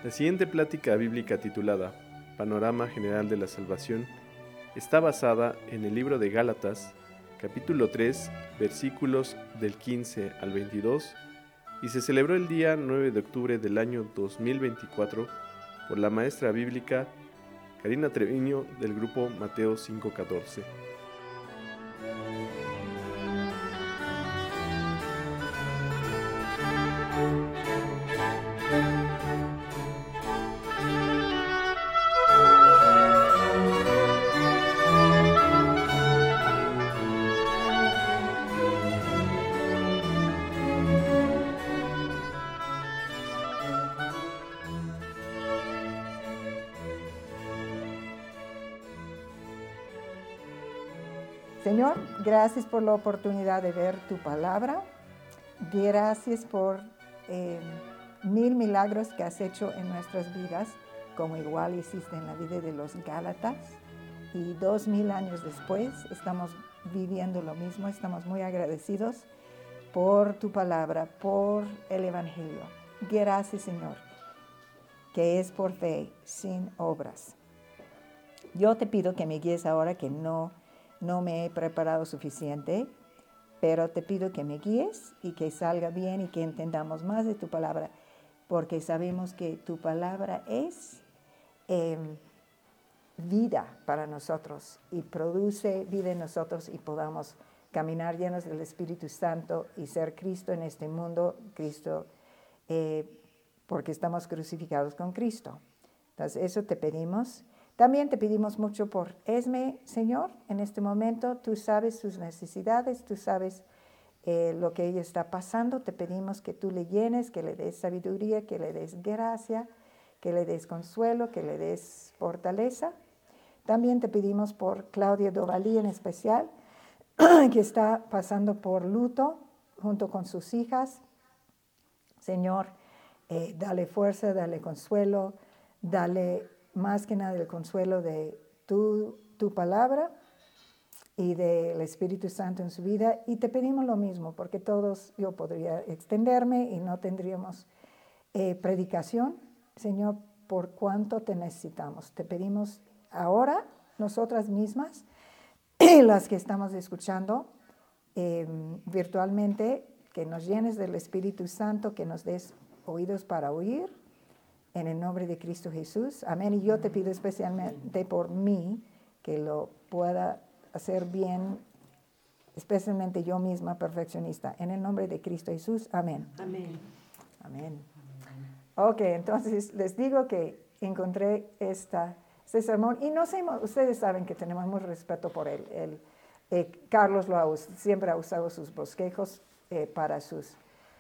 La siguiente plática bíblica titulada Panorama General de la Salvación está basada en el libro de Gálatas, capítulo 3, versículos del 15 al 22, y se celebró el día 9 de octubre del año 2024 por la maestra bíblica Karina Treviño del grupo Mateo 5:14. Señor, gracias por la oportunidad de ver tu palabra. Gracias por 1000 milagros que has hecho en nuestras vidas, como igual hiciste en la vida de los Gálatas. Y 2000 años después estamos viviendo lo mismo. Estamos muy agradecidos por tu palabra, por el Evangelio. Gracias, Señor, que es por fe, sin obras. Yo te pido que me guíes ahora que no me he preparado suficiente, pero te pido que me guíes y que salga bien y que entendamos más de tu palabra, porque sabemos que tu palabra es vida para nosotros y produce vida en nosotros y podamos caminar llenos del Espíritu Santo y ser Cristo en este mundo, Cristo, porque estamos crucificados con Cristo. Entonces, eso te pedimos. También te pedimos mucho por Esme, Señor, en este momento. Tú sabes sus necesidades, tú sabes lo que ella está pasando. Te pedimos que tú le llenes, que le des sabiduría, que le des gracia, que le des consuelo, que le des fortaleza. También te pedimos por Claudia Dovalí en especial, que está pasando por luto junto con sus hijas. Señor, dale fuerza, dale consuelo, dale más que nada el consuelo de tu palabra y del Espíritu Santo en su vida. Y te pedimos lo mismo, porque todos, yo podría extenderme y no tendríamos predicación. Señor, por cuánto te necesitamos. Te pedimos ahora, nosotras mismas, las que estamos escuchando virtualmente, que nos llenes del Espíritu Santo, que nos des oídos para oír. En el nombre de Cristo Jesús. Amén. Y yo te pido especialmente por mí, que lo pueda hacer bien, especialmente yo misma, perfeccionista. En el nombre de Cristo Jesús. Amén. Amén. Amén. Ok, entonces les digo que encontré este sermón. Y no sé, ustedes saben que tenemos mucho respeto por él. Carlos siempre ha usado sus bosquejos para sus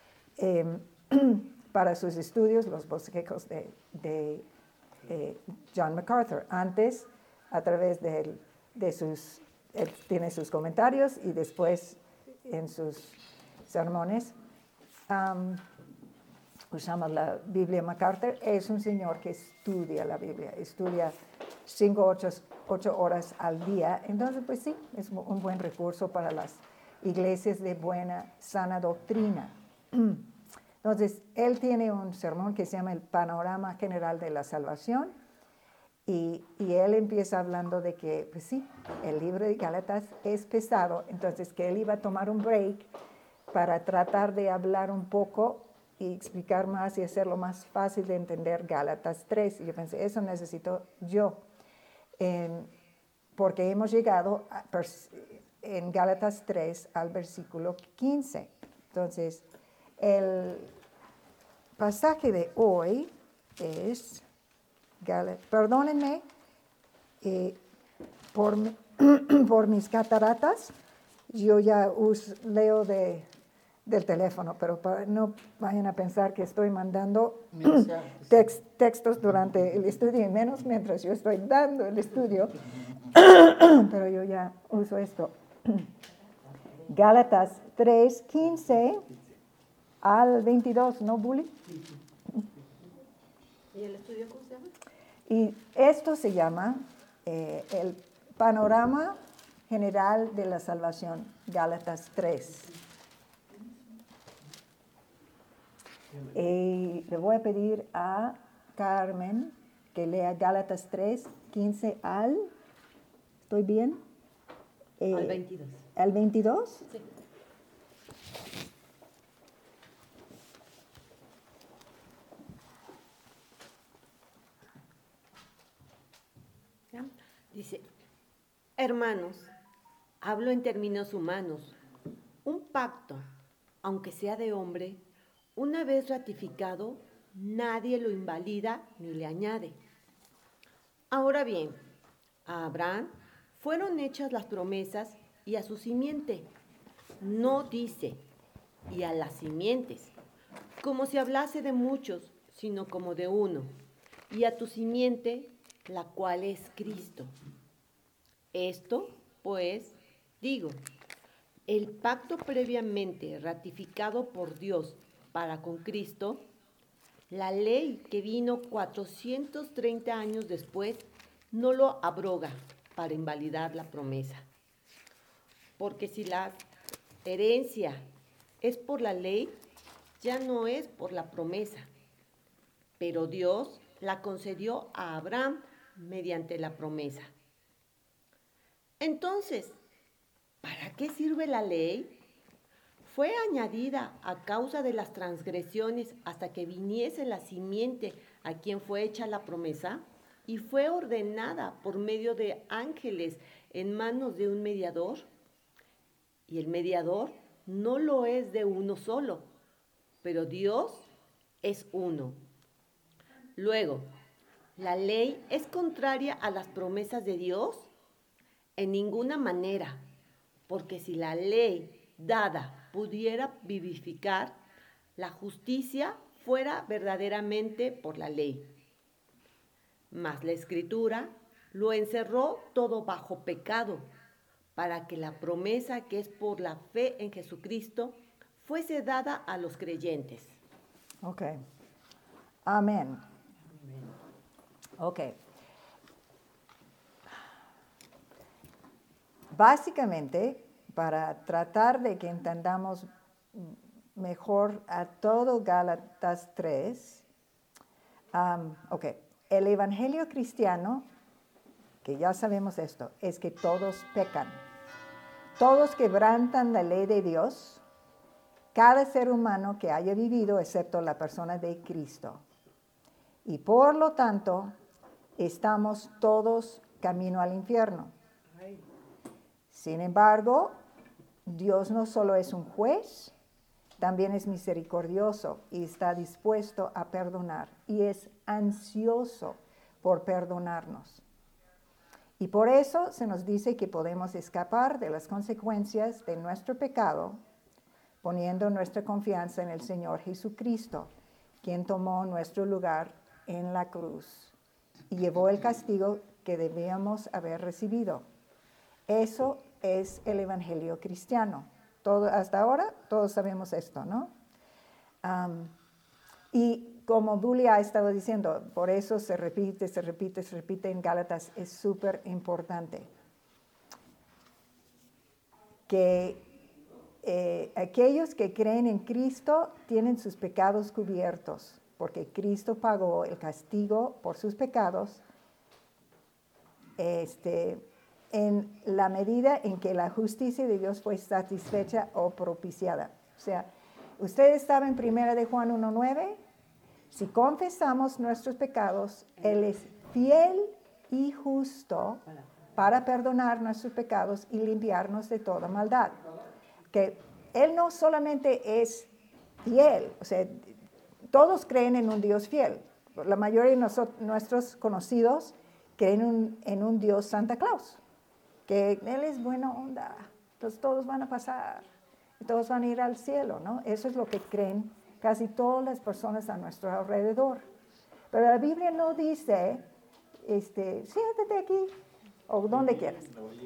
estudios, los bosquejos de John MacArthur. Antes, a través de él tiene sus comentarios y después en sus sermones usamos la Biblia MacArthur. Es un señor que estudia la Biblia, estudia 8 horas al día. Entonces, pues sí, es un buen recurso para las iglesias de buena, sana doctrina. Entonces, él tiene un sermón que se llama El Panorama General de la Salvación y él empieza hablando de que, pues sí, el libro de Gálatas es pesado, entonces que él iba a tomar un break para tratar de hablar un poco y explicar más y hacerlo más fácil de entender Gálatas 3. Y yo pensé, eso necesito yo, porque hemos llegado en Gálatas 3 al versículo 15. Entonces, el pasaje de hoy es, perdónenme por mis cataratas, yo ya leo del teléfono, pero no vayan a pensar que estoy mandando textos durante el estudio, y menos mientras yo estoy dando el estudio, pero yo ya uso esto. Gálatas 3:15 al 22, ¿no, Bully? ¿Y el estudio cómo se llama? Y esto se llama el Panorama General de la Salvación, Gálatas 3. Y le voy a pedir a Carmen que lea Gálatas 3, 15 al, ¿estoy bien? Al 22. ¿Al 22? Sí. ¿Ya? Dice, hermanos, hablo en términos humanos. Un pacto, aunque sea de hombre, una vez ratificado, nadie lo invalida ni le añade. Ahora bien, a Abraham fueron hechas las promesas y a su simiente. No dice, y a las simientes, como si hablase de muchos, sino como de uno, y a tu simiente, la cual es Cristo. Esto, pues, digo, el pacto previamente ratificado por Dios para con Cristo, la ley que vino 430 años después, no lo abroga para invalidar la promesa. Porque si la herencia es por la ley, ya no es por la promesa. Pero Dios la concedió a Abraham mediante la promesa. Entonces, ¿para qué sirve la ley? Fue añadida a causa de las transgresiones hasta que viniese la simiente a quien fue hecha la promesa, y fue ordenada por medio de ángeles en manos de un mediador. Y el mediador no lo es de uno solo, pero Dios es uno. Luego, ¿la ley es contraria a las promesas de Dios? En ninguna manera, porque si la ley dada pudiera vivificar, la justicia fuera verdaderamente por la ley. Mas la Escritura lo encerró todo bajo pecado, para que la promesa que es por la fe en Jesucristo fuese dada a los creyentes. Ok. Amén. Ok. Básicamente, para tratar de que entendamos mejor a todo Gálatas 3, ok, el evangelio cristiano, que ya sabemos esto, es que todos pecan. Todos quebrantan la ley de Dios, cada ser humano que haya vivido, excepto la persona de Cristo. Y por lo tanto, estamos todos camino al infierno. Sin embargo, Dios no solo es un juez, también es misericordioso y está dispuesto a perdonar y es ansioso por perdonarnos. Y por eso se nos dice que podemos escapar de las consecuencias de nuestro pecado poniendo nuestra confianza en el Señor Jesucristo, quien tomó nuestro lugar en la cruz y llevó el castigo que debíamos haber recibido. Eso es el evangelio cristiano. Hasta ahora todos sabemos esto, ¿no? Y como Bully ha estado diciendo, por eso se repite en Gálatas, es súper importante que aquellos que creen en Cristo tienen sus pecados cubiertos, porque Cristo pagó el castigo por sus pecados en la medida en que la justicia de Dios fue satisfecha o propiciada. O sea, ustedes saben 1 de Juan 1:9, si confesamos nuestros pecados, Él es fiel y justo para perdonar nuestros pecados y limpiarnos de toda maldad. Que Él no solamente es fiel, o sea, todos creen en un Dios fiel. La mayoría de nuestros conocidos creen en un Dios Santa Claus, que Él es buena onda, entonces todos van a pasar, todos van a ir al cielo, ¿no? Eso es lo que creen casi todas las personas a nuestro alrededor. Pero la Biblia no dice, siéntate aquí, o donde quieras.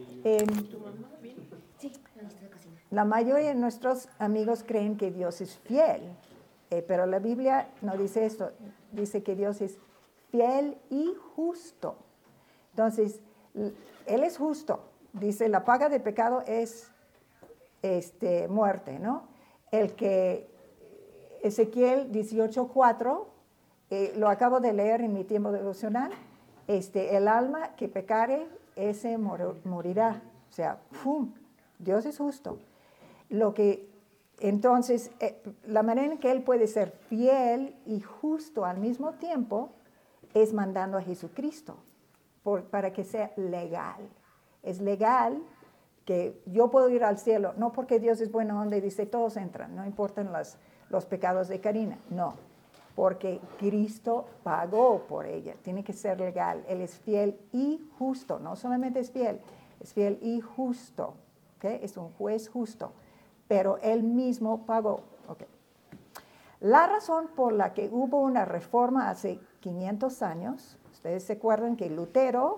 La mayoría de nuestros amigos creen que Dios es fiel, pero la Biblia no dice esto, dice que Dios es fiel y justo. Entonces, Él es justo. Dice, la paga del pecado es muerte, ¿no? El que Ezequiel 18:4 lo acabo de leer en mi tiempo devocional, el alma que pecare, ese morirá. O sea, ¡pum! Dios es justo. Entonces, la manera en que Él puede ser fiel y justo al mismo tiempo es mandando a Jesucristo para que sea legal. Es legal que yo puedo ir al cielo, no porque Dios es buena onda y dice todos entran, no importan los pecados de Karina, no, porque Cristo pagó por ella, tiene que ser legal. Él es fiel y justo, no solamente es fiel y justo, ¿okay? Es un juez justo, pero Él mismo pagó. Okay. La razón por la que hubo una reforma hace 500 años, ustedes se acuerdan que Lutero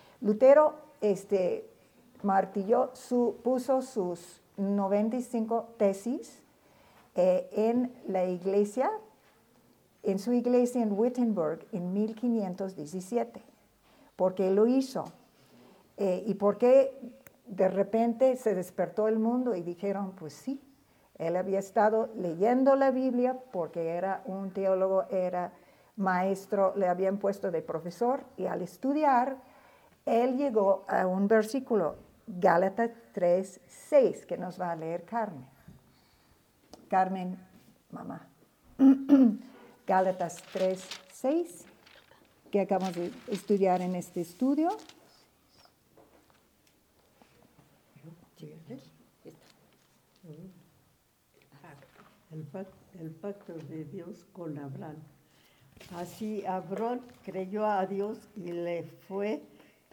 martilló, puso sus 95 tesis en la iglesia, en su iglesia en Wittenberg en 1517. ¿Por qué lo hizo? ¿Y por qué de repente se despertó el mundo y dijeron, pues sí, él había estado leyendo la Biblia porque era un teólogo, era maestro, le habían puesto de profesor y al estudiar, él llegó a un versículo, Gálatas 3:6, que nos va a leer Carmen. Carmen, mamá. Gálatas 3:6, que acabamos de estudiar en este estudio. El pacto de Dios con Abraham. Así Abraham creyó a Dios y le fue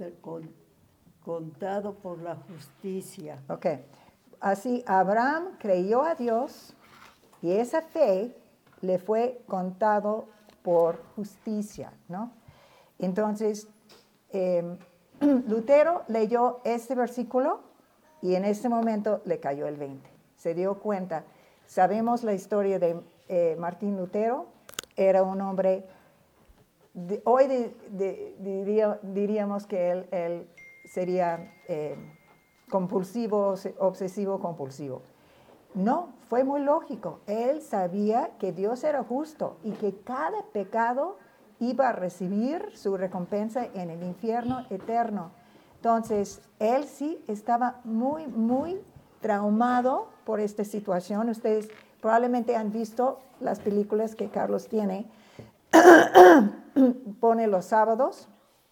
contado por la justicia. Ok. Así Abraham creyó a Dios y esa fe le fue contado por justicia, ¿no? Entonces, Lutero leyó este versículo y en ese momento le cayó el 20. Se dio cuenta. Sabemos la historia de Martín Lutero. Era un hombre, hoy diríamos que él sería compulsivo, obsesivo compulsivo. No, fue muy lógico. Él sabía que Dios era justo y que cada pecado iba a recibir su recompensa en el infierno eterno. Entonces, él sí estaba muy, muy traumado por esta situación. Ustedes probablemente han visto las películas que Carlos tiene, pone los sábados,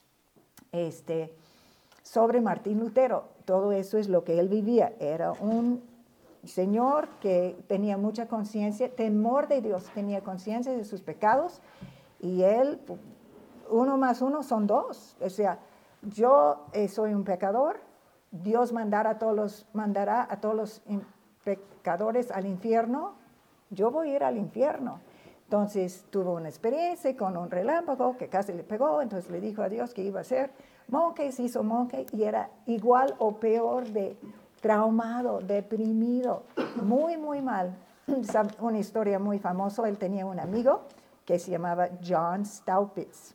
sobre Martín Lutero. Todo eso es lo que él vivía. Era un señor que tenía mucha conciencia, temor de Dios, tenía conciencia de sus pecados y él, 1 más 1 son 2. O sea, yo soy un pecador, Dios mandará a todos los pecadores al infierno, yo voy a ir al infierno. Entonces tuvo una experiencia con un relámpago que casi le pegó, entonces le dijo a Dios que iba a ser monje, se hizo monje y era igual o peor de traumado, deprimido, muy, muy mal. Una historia muy famosa, él tenía un amigo que se llamaba John Staupitz,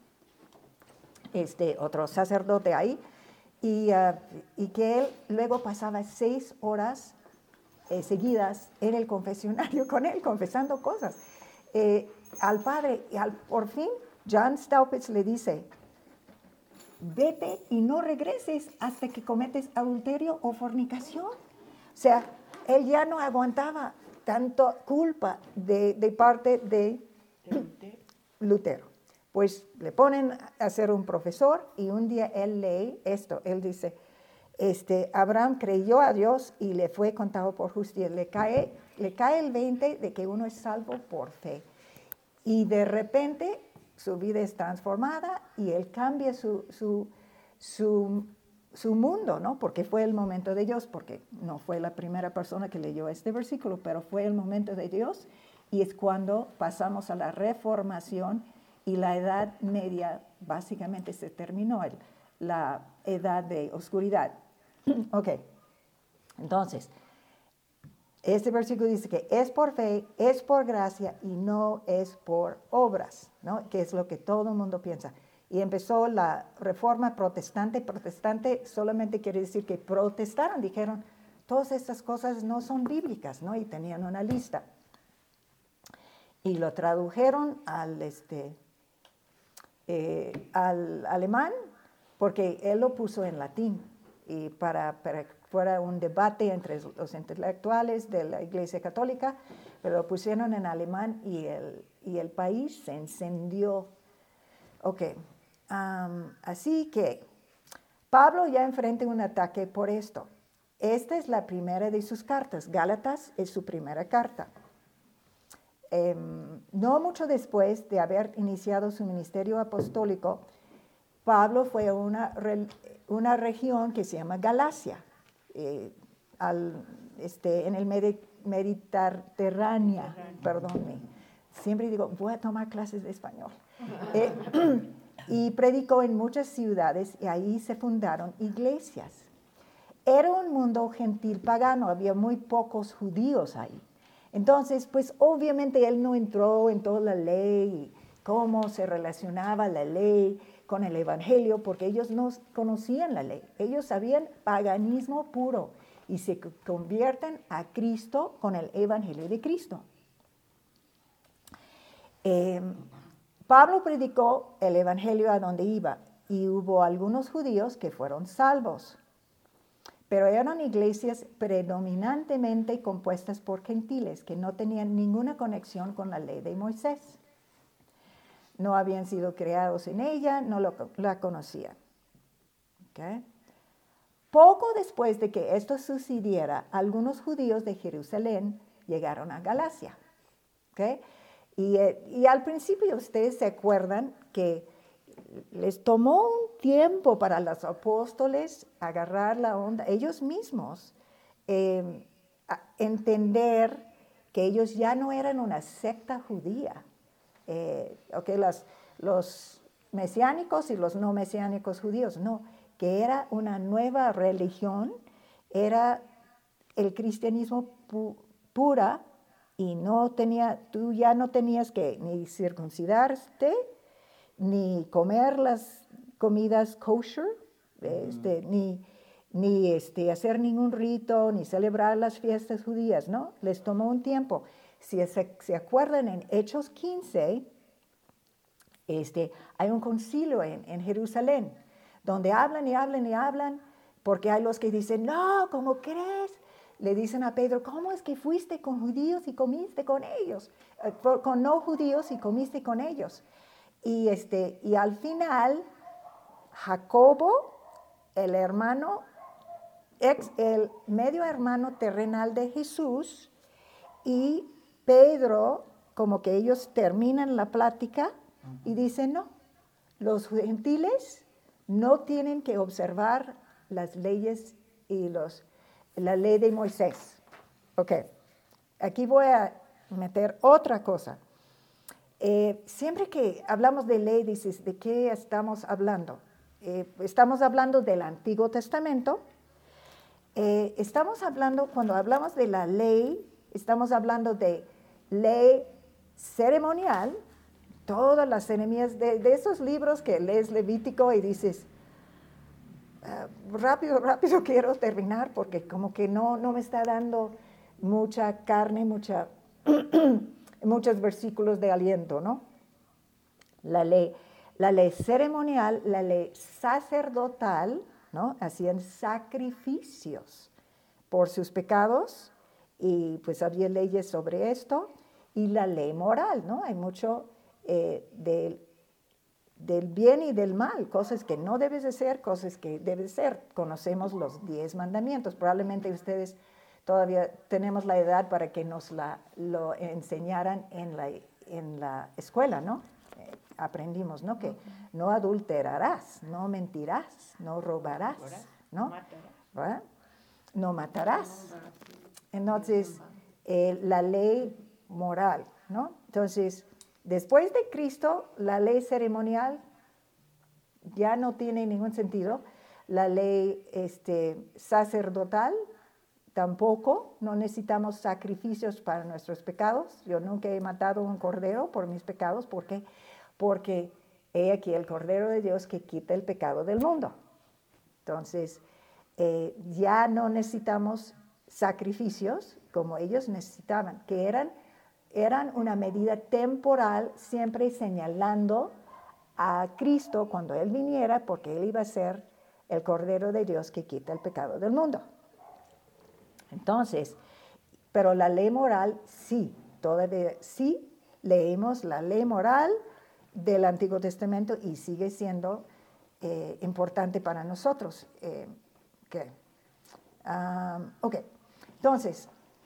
otro sacerdote ahí, y que él luego pasaba 6 horas seguidas en el confesionario con él, confesando cosas al padre. Y por fin, John Staupitz le dice, vete y no regreses hasta que cometes adulterio o fornicación. O sea, él ya no aguantaba tanto culpa de parte de Lutero. Pues le ponen a ser un profesor y un día él lee esto. Él dice, Abraham creyó a Dios y le fue contado por justicia. Le cae el 20 de que uno es salvo por fe. Y de repente su vida es transformada y él cambia su mundo, ¿no? Porque fue el momento de Dios, porque no fue la primera persona que leyó este versículo, pero fue el momento de Dios y es cuando pasamos a la Reformación y la Edad Media básicamente se terminó, la edad de oscuridad. Ok, entonces, este versículo dice que es por fe, es por gracia y no es por obras, ¿no? Que es lo que todo el mundo piensa. Y empezó la reforma protestante. Protestante solamente quiere decir que protestaron, dijeron, todas estas cosas no son bíblicas, ¿no? Y tenían una lista. Y lo tradujeron al al alemán, porque él lo puso en latín, y para que fuera un debate entre los intelectuales de la Iglesia Católica, pero lo pusieron en alemán y el país se encendió. Ok, así que Pablo ya enfrenta un ataque por esto. Esta es la primera de sus cartas. Gálatas es su primera carta. No mucho después de haber iniciado su ministerio apostólico, Pablo fue a una región que se llama Galacia, en el Mediterráneo, perdónme. Siempre digo, voy a tomar clases de español. Y predicó en muchas ciudades y ahí se fundaron iglesias. Era un mundo gentil pagano, había muy pocos judíos ahí. Entonces, pues obviamente él no entró en toda la ley, cómo se relacionaba la ley con el evangelio, porque ellos no conocían la ley. Ellos sabían paganismo puro y se convierten a Cristo con el evangelio de Cristo. Pablo predicó el evangelio a donde iba y hubo algunos judíos que fueron salvos. Pero eran iglesias predominantemente compuestas por gentiles que no tenían ninguna conexión con la ley de Moisés. No habían sido creados en ella, no la conocían. ¿Okay? Poco después de que esto sucediera, algunos judíos de Jerusalén llegaron a Galacia. ¿Okay? Y al principio ustedes se acuerdan que les tomó un tiempo para los apóstoles agarrar la onda, ellos mismos, entender que ellos ya no eran una secta judía. Los mesiánicos y los no mesiánicos judíos, no, que era una nueva religión, era el cristianismo pura y tú ya no tenías que ni circuncidarte, ni comer las comidas kosher, ni hacer ningún rito, ni celebrar las fiestas judías, ¿no? Les tomó un tiempo. Si se acuerdan, en Hechos 15, hay un concilio en Jerusalén, donde hablan y hablan y hablan, porque hay los que dicen, no, ¿cómo crees? Le dicen a Pedro, ¿cómo es que fuiste con judíos y comiste con ellos? Con no judíos y comiste con ellos. Y al final, Jacobo, el medio hermano terrenal de Jesús, y Pedro, como que ellos terminan la plática y dicen, no, los gentiles no tienen que observar las leyes y la ley de Moisés. Ok, aquí voy a meter otra cosa. Siempre que hablamos de ley, dices, ¿de qué estamos hablando? Estamos hablando del Antiguo Testamento. Cuando hablamos de la ley, estamos hablando de ley ceremonial, todas las ceremonias de esos libros que lees Levítico y dices, rápido quiero terminar porque como que no me está dando mucha carne, muchos versículos de aliento, ¿no? La ley ceremonial, la ley sacerdotal, ¿no? Hacían sacrificios por sus pecados y pues había leyes sobre esto. Y la ley moral, ¿no? Hay mucho del bien y del mal, cosas que no debes de hacer, cosas que debes hacer. Conocemos los 10 mandamientos. Probablemente ustedes todavía tenemos la edad para que nos lo enseñaran en la escuela, ¿no? Aprendimos, ¿no? Que no adulterarás, no mentirás, no robarás, ¿no? ¿verdad? No matarás. Entonces, la ley moral, ¿no? Entonces, después de Cristo, la ley ceremonial ya no tiene ningún sentido. La ley sacerdotal tampoco. No necesitamos sacrificios para nuestros pecados. Yo nunca he matado un cordero por mis pecados. ¿Por qué? Porque he aquí el Cordero de Dios que quita el pecado del mundo. Entonces, ya no necesitamos sacrificios como ellos necesitaban, que eran una medida temporal, siempre señalando a Cristo cuando Él viniera, porque Él iba a ser el Cordero de Dios que quita el pecado del mundo. Entonces, pero la ley moral sí, todavía sí leemos la ley moral del Antiguo Testamento y sigue siendo importante para nosotros. Ok, entonces,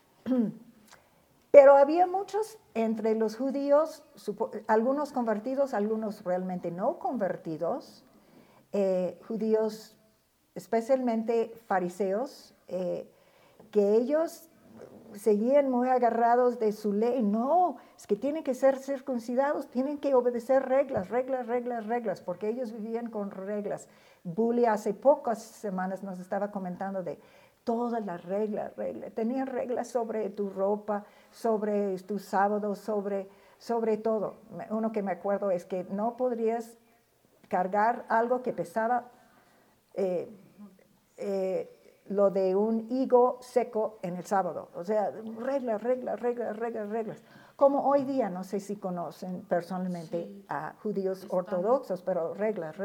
pero había muchos entre los judíos, algunos convertidos, algunos realmente no convertidos, judíos, especialmente fariseos, que ellos seguían muy agarrados de su ley. No, es que tienen que ser circuncidados, tienen que obedecer reglas, porque ellos vivían con reglas. Bully hace pocas semanas nos estaba comentando de todas las reglas. Tenían reglas sobre tu ropa, sobre tus sábados, sobre todo. Uno que me acuerdo es que no podrías cargar algo que pesaba lo de un higo seco en el sábado. O sea, reglas. Como hoy día, no sé si conocen personalmente a judíos ortodoxos, pero reglas.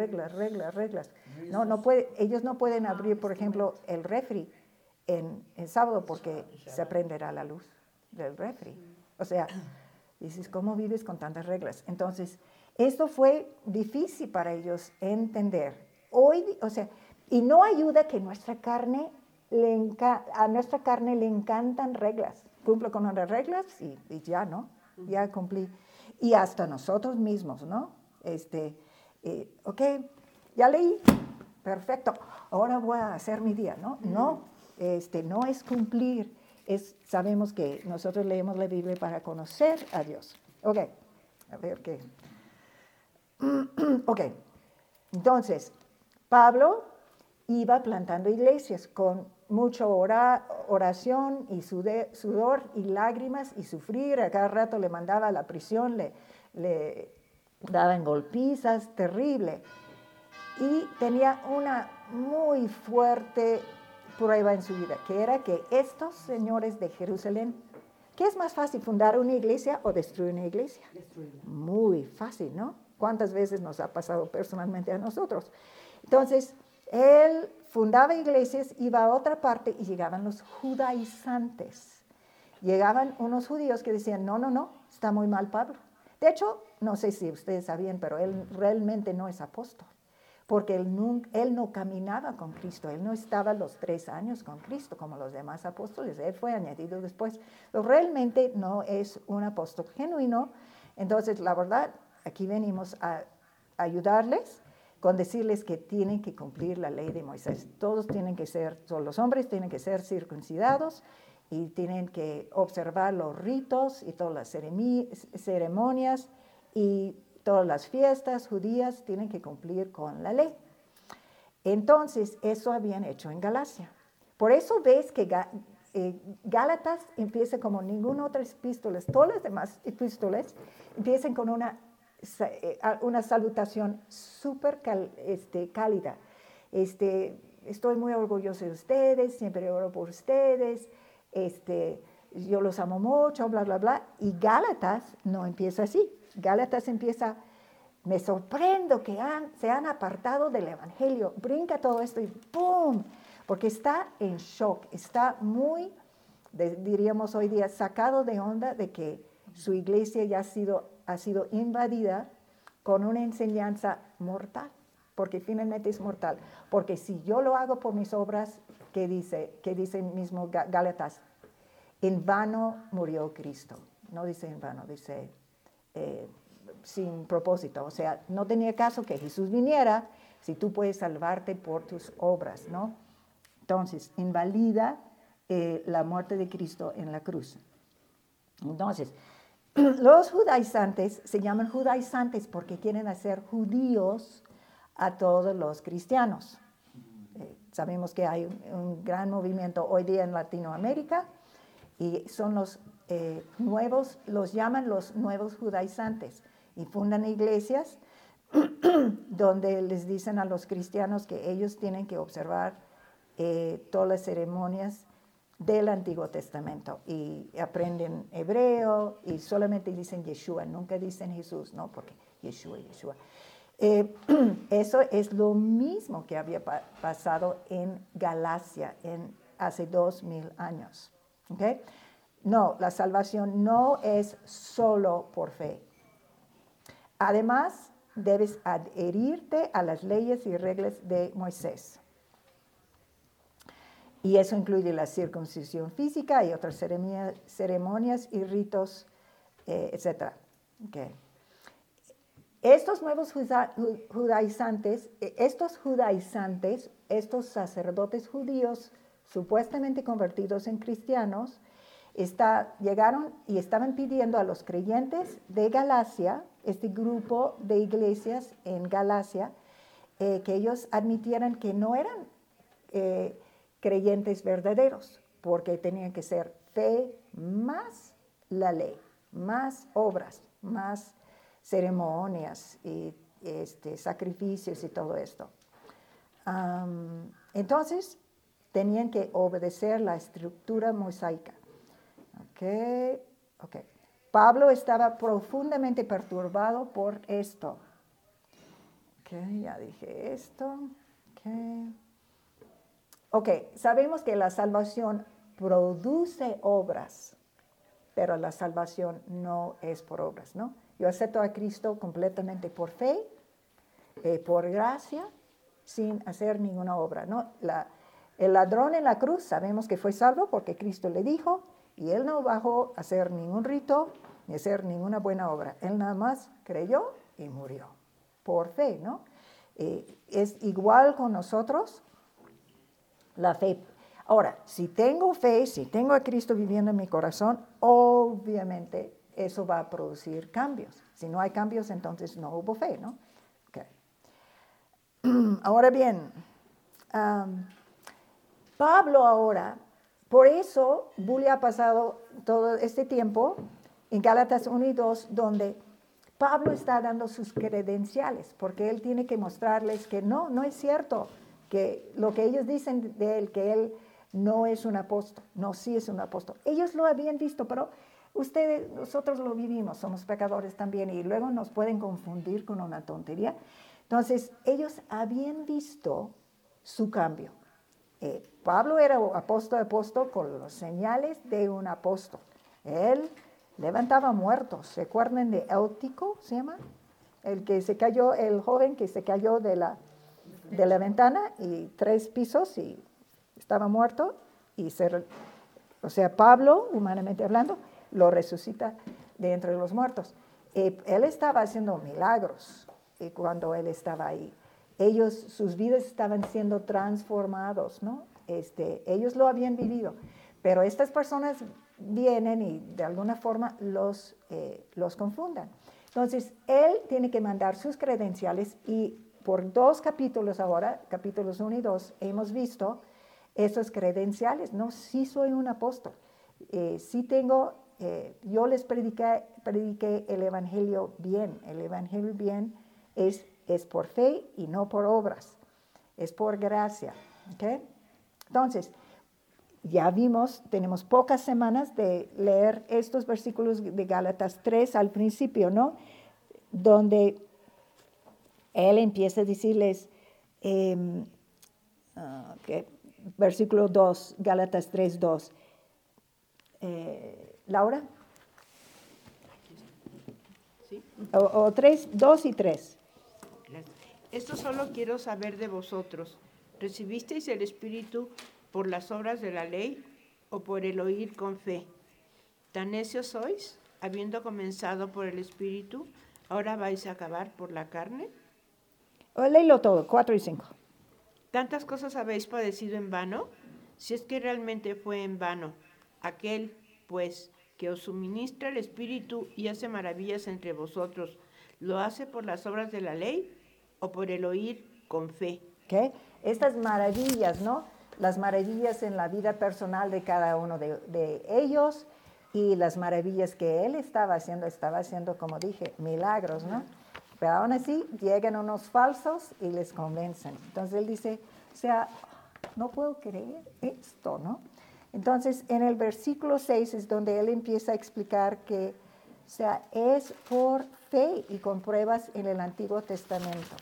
Ellos no pueden abrir, por ejemplo, el refri en el sábado porque se prenderá la luz del refri. O sea, dices, ¿cómo vives con tantas reglas? Entonces, esto fue difícil para ellos entender. Hoy, o sea, y no ayuda que a nuestra carne le encantan reglas. Cumplo con las reglas y ya, ¿no? Ya cumplí. Y hasta nosotros mismos, ¿no? Ok, ya leí, perfecto, ahora voy a hacer mi día, ¿no? No, no es cumplir, sabemos que nosotros leemos la Biblia para conocer a Dios. Ok, a ver qué. Ok, entonces, Pablo iba plantando iglesias con mucha oración y sudor y lágrimas y sufrir. A cada rato le mandaba a la prisión, le daban golpizas, terrible. Y tenía una muy fuerte prueba en su vida, que era que estos señores de Jerusalén, ¿qué es más fácil, fundar una iglesia o destruir una iglesia? Destruirla. Muy fácil, ¿no? ¿Cuántas veces nos ha pasado personalmente a nosotros? Entonces, él fundaba iglesias, iba a otra parte y llegaban los judaizantes. Llegaban unos judíos que decían, no, está muy mal Pablo. De hecho, no sé si ustedes sabían, pero él realmente no es apóstol, porque él no caminaba con Cristo, él no estaba los 3 años con Cristo como los demás apóstoles, él fue añadido después. Pero realmente no es un apóstol genuino. Entonces, la verdad, aquí venimos a ayudarles con decirles que tienen que cumplir la ley de Moisés. Todos los hombres tienen que ser circuncidados y tienen que observar los ritos y todas las ceremonias y todas las fiestas judías, tienen que cumplir con la ley. Entonces, eso habían hecho en Galacia. Por eso ves que Gálatas empieza como ninguna otra epístola. Todas las demás epístolas empiezan con una salutación súper cálida. Estoy muy orgulloso de ustedes, siempre oro por ustedes, yo los amo mucho, bla, bla, bla. Y Gálatas no empieza así. Gálatas empieza, me sorprendo que se han apartado del Evangelio. Brinca todo esto y ¡pum! Porque está en shock, está muy, diríamos hoy día, sacado de onda de que su iglesia ya ha sido invadida con una enseñanza mortal, porque finalmente es mortal. Porque si yo lo hago por mis obras, ¿qué dice mismo Gálatas? En vano murió Cristo. No dice en vano, dice sin propósito. O sea, no tenía caso que Jesús viniera si tú puedes salvarte por tus obras, ¿no? Entonces, invalida la muerte de Cristo en la cruz. Entonces, los judaizantes se llaman judaizantes porque quieren hacer judíos a todos los cristianos. Sabemos que hay un gran movimiento hoy día en Latinoamérica y son los llaman los nuevos judaizantes y fundan iglesias donde les dicen a los cristianos que ellos tienen que observar todas las ceremonias del Antiguo Testamento y aprenden hebreo y solamente dicen Yeshua, nunca dicen Jesús, ¿no? Porque Yeshua. Eso es lo mismo que había pasado en Galacia hace 2000 años. ¿Okay? No, la salvación no es solo por fe. Además, debes adherirte a las leyes y reglas de Moisés. Y eso incluye la circuncisión física y otras ceremonias y ritos, etc. Okay. Estos nuevos judaizantes, estos sacerdotes judíos supuestamente convertidos en cristianos, llegaron y estaban pidiendo a los creyentes de Galacia, este grupo de iglesias en Galacia, que ellos admitieran que no eran creyentes verdaderos, porque tenían que ser fe más la ley, más obras, más ceremonias y sacrificios y todo esto. Entonces, tenían que obedecer la estructura mosaica. Okay. Pablo estaba profundamente perturbado por esto. Ya dije esto. Sabemos que la salvación produce obras, pero la salvación no es por obras, ¿no? Yo acepto a Cristo completamente por fe, por gracia, sin hacer ninguna obra, ¿no? El ladrón en la cruz sabemos que fue salvo porque Cristo le dijo, y él no bajó a hacer ningún rito ni a hacer ninguna buena obra. Él nada más creyó y murió por fe, ¿no? Es igual con nosotros, la fe. Ahora, si tengo fe, si tengo a Cristo viviendo en mi corazón, obviamente eso va a producir cambios. Si no hay cambios, entonces no hubo fe, ¿no? Okay. Ahora bien, Pablo ahora, por eso Bully ha pasado todo este tiempo en Gálatas 1 y 2, donde Pablo está dando sus credenciales, porque él tiene que mostrarles que no es cierto, que lo que ellos dicen de él, que él no es un apóstol, no, sí es un apóstol. Ellos lo habían visto, pero nosotros lo vivimos, somos pecadores también, y luego nos pueden confundir con una tontería. Entonces, ellos habían visto su cambio. Pablo era apóstol con las señales de un apóstol. Él levantaba muertos. ¿Se acuerdan de Eutico, se llama? El joven que se cayó de la ventana y 3 pisos y estaba muerto. Pablo, humanamente hablando, lo resucita de entre los muertos. Él estaba haciendo milagros cuando él estaba ahí. Sus vidas estaban siendo transformados, ¿no? Ellos lo habían vivido, pero estas personas vienen y de alguna forma los confundan. Entonces, él tiene que mandar sus credenciales y por 2 capítulos ahora, capítulos 1 y 2, hemos visto esos credenciales, ¿no? Sí soy un apóstol, sí tengo, yo les prediqué el evangelio bien. El evangelio bien es por fe y no por obras, es por gracia. ¿Okay? Entonces, ya vimos, tenemos pocas semanas de leer estos versículos de Gálatas 3 al principio, ¿no? Donde él empieza a decirles, versículo 2, Gálatas 3, 2. Laura. ¿Sí? O 3, 2 y 3. Esto solo quiero saber de vosotros. ¿Recibisteis el Espíritu por las obras de la ley o por el oír con fe? ¿Tan necios sois? Habiendo comenzado por el Espíritu, ¿ahora vais a acabar por la carne? Léelo todo, 4 y 5. ¿Tantas cosas habéis padecido en vano? Si es que realmente fue en vano. Aquel, pues, que os suministra el Espíritu y hace maravillas entre vosotros, ¿lo hace por las obras de la ley o por el oír con fe? ¿Okay? Estas maravillas, ¿no? Las maravillas en la vida personal de cada uno de ellos y las maravillas que él estaba haciendo, como dije, milagros, ¿no? Pero aún así llegan unos falsos y les convencen. Entonces él dice, no puedo creer esto, ¿no? Entonces en el versículo 6 es donde él empieza a explicar que sea, es por fe y con pruebas en el Antiguo Testamento.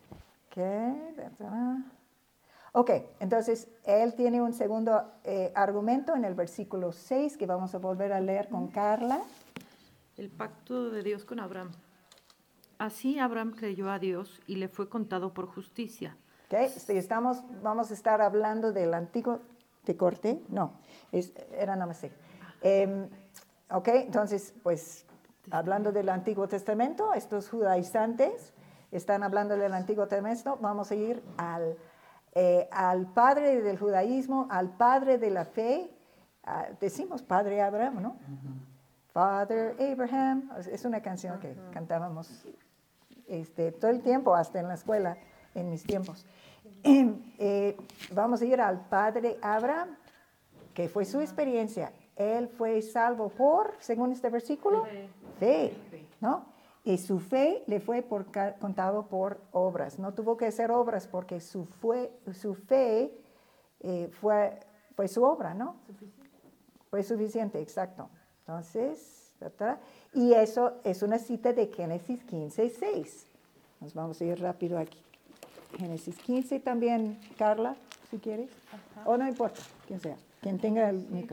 Ok, entonces él tiene un segundo argumento en el versículo 6 que vamos a volver a leer con Carla. El pacto de Dios con Abraham. Así Abraham creyó a Dios y le fue contado por justicia. Okay, vamos a estar hablando del Antiguo... ¿Te corté? No, era nada más. Ok, entonces, pues, hablando del Antiguo Testamento, estos judaizantes están hablando del Antiguo Testamento, vamos a ir al padre del judaísmo, al padre de la fe, decimos padre Abraham, ¿no? Father Abraham, es una canción que cantábamos todo el tiempo, hasta en la escuela, en mis tiempos. Vamos a ir al padre Abraham, que fue su experiencia. Él fue salvo por, según este versículo, fe, ¿no? Y su fe le fue contado por obras. No tuvo que hacer obras porque su fe fue su obra, ¿no? Fue suficiente, exacto. Entonces, y eso es una cita de Génesis 15:6. Nos vamos a ir rápido aquí. Génesis 15 también, Carla, si quieres. O no importa, quien sea, quien tenga el micro.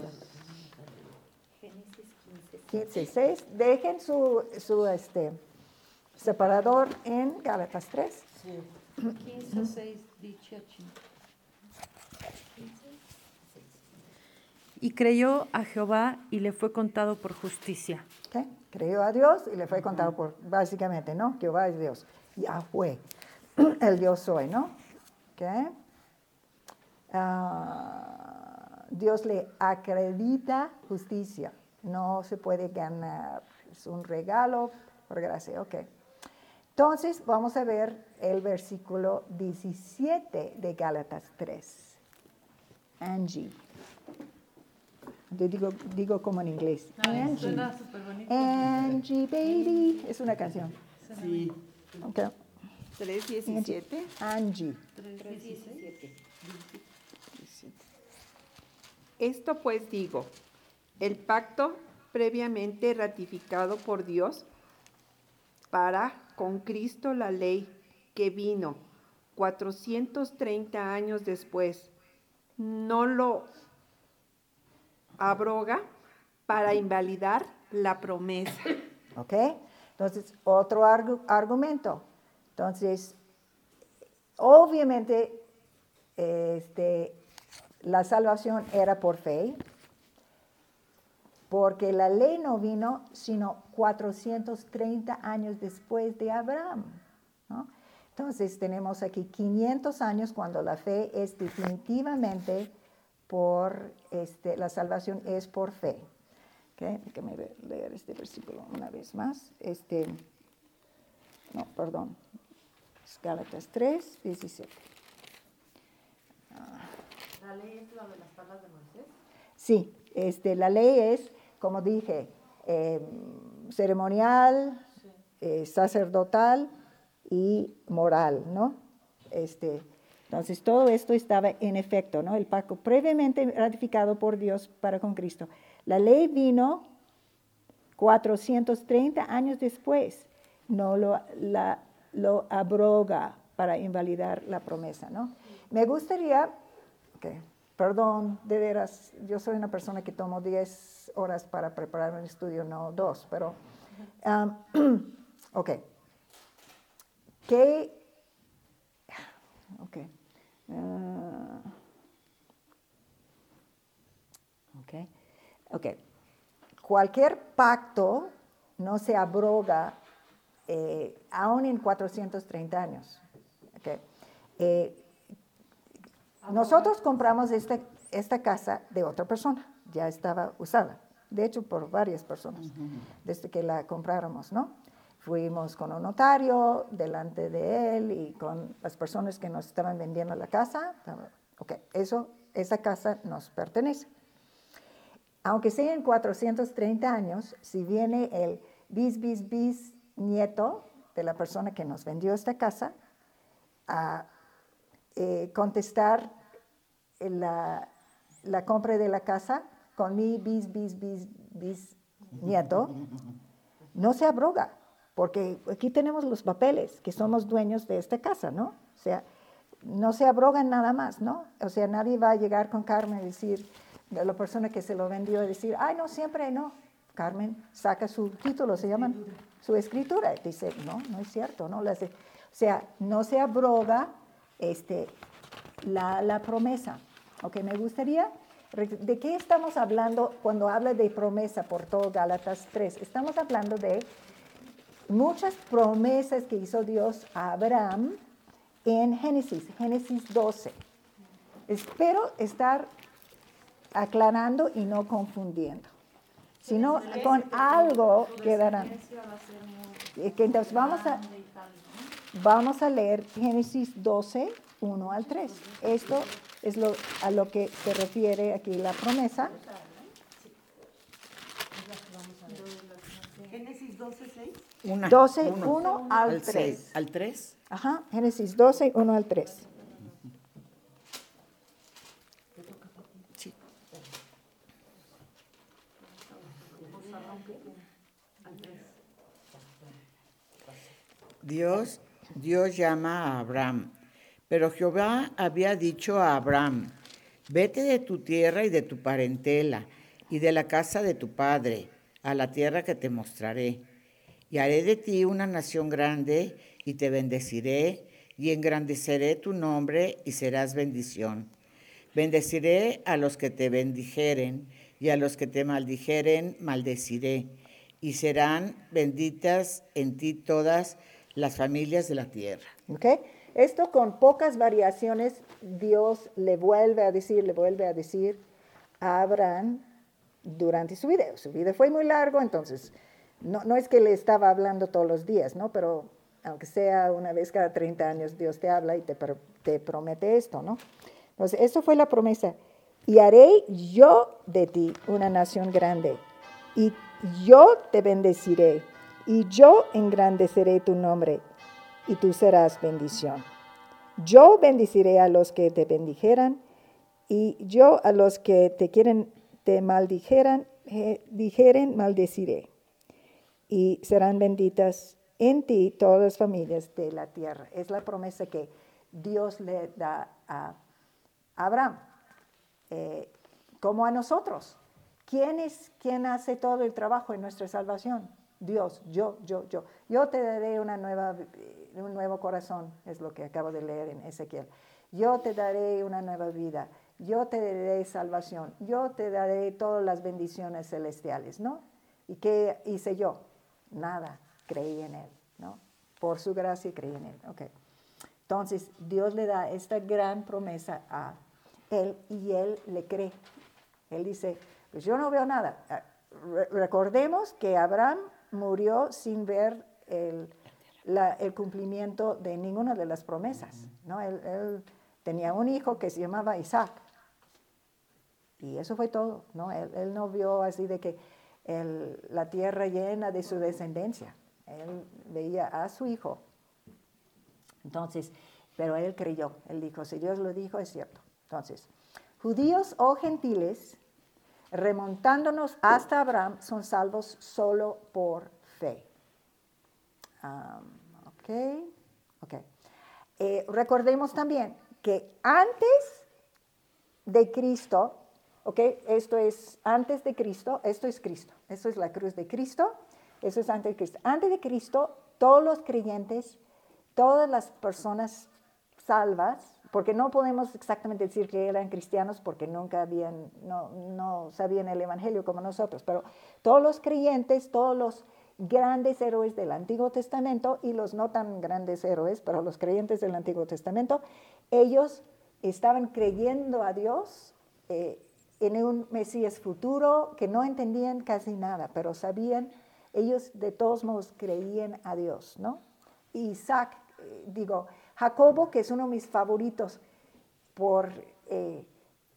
Génesis 15:6. Dejen su separador en Gálatas 3. Sí. 15:6 dice. Y creyó a Jehová y le fue contado por justicia. Okay. Creyó a Dios y le fue contado por, básicamente, ¿no? Jehová es Dios. Yahweh, el Dios soy, ¿no? Okay. Dios le acredita justicia. No se puede ganar. Es un regalo por gracia. Ok. Entonces, vamos a ver el versículo 17 de Gálatas 3. Angie. Digo como en inglés. Angie. Suena súper bonito. Angie, baby. Es una canción. Sí. Okay. 3:17. Angie. 3:17. Esto pues digo, el pacto previamente ratificado por Dios para con Cristo la ley que vino 430 años después, no lo abroga para invalidar la promesa. ¿Ok? Entonces, otro argumento. Entonces, obviamente, la salvación era por fe, porque la ley no vino sino 430 años después de Abraham, ¿no? Entonces, tenemos aquí 500 años cuando la fe es definitivamente por, la salvación es por fe. ¿Okay? Déjame leer este versículo una vez más. No, perdón. Es Gálatas 3, 17. ¿La ley es la de las tablas de Moisés? Sí, la ley es, como dije, ceremonial, sacerdotal y moral, ¿no? Entonces, todo esto estaba en efecto, ¿no? El pacto previamente ratificado por Dios para con Cristo. La ley vino 430 años después, no lo abroga para invalidar la promesa, ¿no? Me gustaría, perdón, de veras, yo soy una persona que tomo 10 horas para preparar un estudio, no 2, pero, ok. Cualquier pacto no se abroga aún en 430 años. Okay. Nosotros compramos esta casa de otra persona, ya estaba usada, de hecho por varias personas, desde que la compráramos, ¿no? Fuimos con un notario delante de él y con las personas que nos estaban vendiendo la casa. Ok, esa casa nos pertenece. Aunque sea en 430 años, si viene el bisnieto de la persona que nos vendió esta casa a contestar la compra de la casa con mi bisnieto, no se abroga, porque aquí tenemos los papeles, que somos dueños de esta casa, ¿no? O sea, no se abrogan nada más, ¿no? O sea, nadie va a llegar con Carmen y decir, la persona que se lo vendió y decir, ay, no, siempre no. Carmen saca su título, se llaman su escritura. Dice, no, no es cierto, ¿no? O sea, no se abroga la promesa. Ok, me gustaría, ¿de qué estamos hablando cuando habla de promesa por todo Gálatas 3? Estamos hablando de muchas promesas que hizo Dios a Abraham en Génesis 12. Espero estar aclarando y no confundiendo. Si no, con algo quedarán. Entonces vamos a leer Génesis 12, 1 al 3. Esto es a lo que se refiere aquí la promesa. Génesis 12, 6. 12, 1 al 3. ¿Al 3? Ajá, Génesis 12, 1 al 3. Sí. Dios llama a Abraham, pero Jehová había dicho a Abraham, vete de tu tierra y de tu parentela y de la casa de tu padre, a la tierra que te mostraré. Y haré de ti una nación grande y te bendeciré y engrandeceré tu nombre y serás bendición. Bendeciré a los que te bendijeren y a los que te maldijeren maldeciré. Y serán benditas en ti todas las familias de la tierra. ¿Okay? Esto con pocas variaciones, Dios le vuelve a decir a Abraham durante su vida. Su vida fue muy largo, entonces no es que le estaba hablando todos los días, ¿no? Pero aunque sea una vez cada 30 años, Dios te habla y te promete esto, ¿no? Entonces, eso fue la promesa. Y haré yo de ti una nación grande, y yo te bendeciré, y yo engrandeceré tu nombre, y tú serás bendición. Yo bendeciré a los que te bendijeran, y yo a los que te dijeren, maldeciré. Y serán benditas en ti todas las familias de la tierra. Es la promesa que Dios le da a Abraham, como a nosotros. ¿Quién hace todo el trabajo en nuestra salvación? Dios, yo. Yo te daré un nuevo corazón, es lo que acabo de leer en Ezequiel. Yo te daré una nueva vida, yo te daré salvación, yo te daré todas las bendiciones celestiales, ¿no? ¿Y qué hice yo? Nada, creí en Él, ¿no? Por su gracia creí en Él, ok. Entonces, Dios le da esta gran promesa a él y él le cree. Él dice, pues yo no veo nada. Recordemos que Abraham murió sin ver el cumplimiento de ninguna de las promesas, ¿no? Él tenía un hijo que se llamaba Isaac. Y eso fue todo, ¿no? Él no vio así de que la tierra llena de su descendencia. Él veía a su hijo. Entonces, pero él creyó. Él dijo, si Dios lo dijo, es cierto. Entonces, judíos o gentiles, remontándonos hasta Abraham, son salvos solo por fe. Recordemos también que antes de Cristo, esto es antes de Cristo, esto es Cristo, esto es la cruz de Cristo, eso es antes de Cristo. Antes de Cristo, todos los creyentes, todas las personas salvas, porque no podemos exactamente decir que eran cristianos porque nunca no sabían el evangelio como nosotros, pero todos los creyentes, todos los grandes héroes del Antiguo Testamento y los no tan grandes héroes, pero los creyentes del Antiguo Testamento, ellos estaban creyendo a Dios en un Mesías futuro que no entendían casi nada, pero sabían, ellos de todos modos creían a Dios, ¿no? Jacobo, que es uno de mis favoritos, porque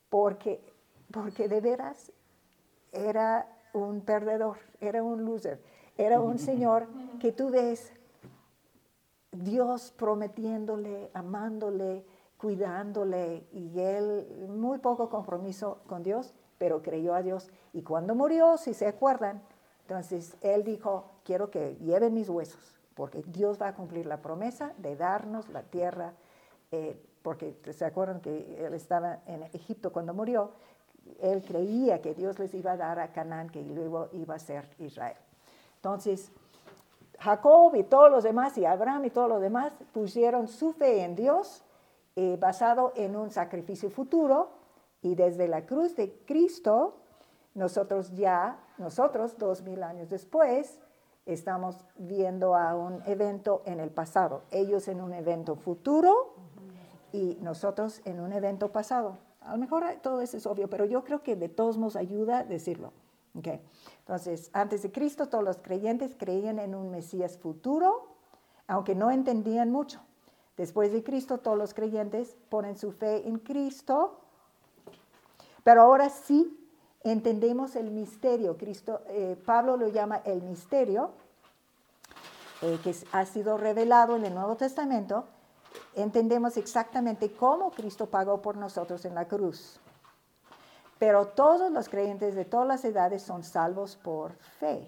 de veras era un perdedor, era un loser, era un señor que tú ves Dios prometiéndole, amándole, cuidándole, y él muy poco compromiso con Dios, pero creyó a Dios. Y cuando murió, si se acuerdan, Entonces, él dijo, quiero que lleven mis huesos, porque Dios va a cumplir la promesa de darnos la tierra, porque se acuerdan que él estaba en Egipto cuando murió, él creía que Dios les iba a dar a Canaán, que luego iba a ser Israel. Entonces, Jacob y todos los demás, y Abraham y todos los demás, pusieron su fe en Dios, basado en un sacrificio futuro, y desde la cruz de Cristo, nosotros 2000 años después, estamos viendo a un evento en el pasado. Ellos en un evento futuro y nosotros en un evento pasado. A lo mejor todo eso es obvio, pero yo creo que de todos modos ayuda a decirlo. Okay. Entonces, antes de Cristo, todos los creyentes creían en un Mesías futuro, aunque no entendían mucho. Después de Cristo, todos los creyentes ponen su fe en Cristo, pero ahora sí entendemos el misterio. Pablo lo llama el misterio, que ha sido revelado en el Nuevo Testamento. Entendemos exactamente cómo Cristo pagó por nosotros en la cruz. Pero todos los creyentes de todas las edades son salvos por fe.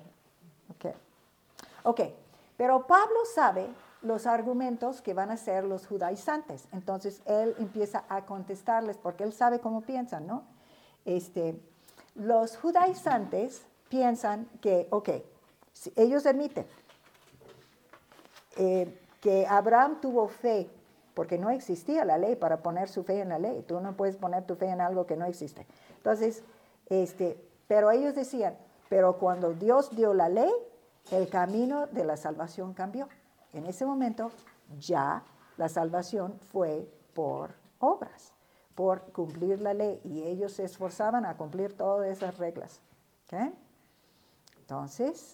Ok, pero Pablo sabe los argumentos que van a ser los judaizantes. Entonces, él empieza a contestarles porque él sabe cómo piensan, ¿no? Los judaizantes piensan que, si ellos admiten que Abraham tuvo fe, porque no existía la ley para poner su fe en la ley. Tú no puedes poner tu fe en algo que no existe. Entonces, pero ellos decían, pero cuando Dios dio la ley, el camino de la salvación cambió. En ese momento ya la salvación fue por obras, por cumplir la ley, y ellos se esforzaban a cumplir todas esas reglas. ¿Okay? Entonces,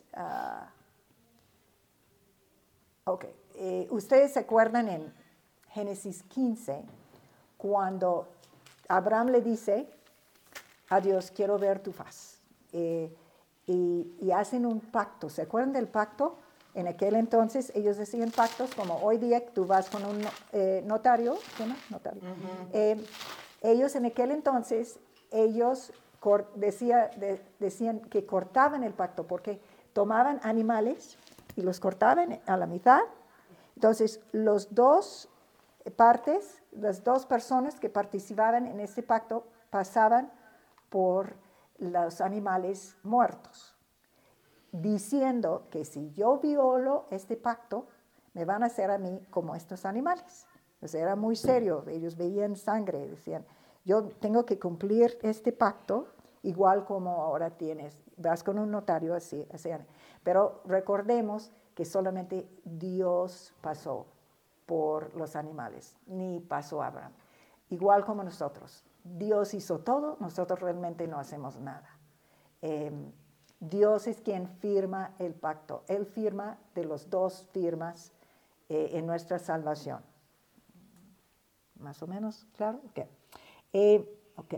ustedes se acuerdan en Génesis 15, cuando Abraham le dice a Dios, quiero ver tu faz. Y hacen un pacto. ¿Se acuerdan del pacto? En aquel entonces ellos decían pactos, como hoy día tú vas con un notario. ¿Sí, no? Notario. Ellos en aquel entonces, decían que cortaban el pacto, porque tomaban animales y los cortaban a la mitad. Entonces, las dos personas que participaban en este pacto pasaban por los animales muertos, diciendo que si yo violo este pacto, me van a hacer a mí como estos animales. O sea, era muy serio, ellos veían sangre, decían, yo tengo que cumplir este pacto, igual como ahora vas con un notario así. Pero recordemos que solamente Dios pasó por los animales, ni pasó Abraham. Igual como nosotros. Dios hizo todo, nosotros realmente no hacemos nada. Dios es quien firma el pacto. Él firma de los dos firmas en nuestra salvación. ¿Más o menos? ¿Claro? Ok.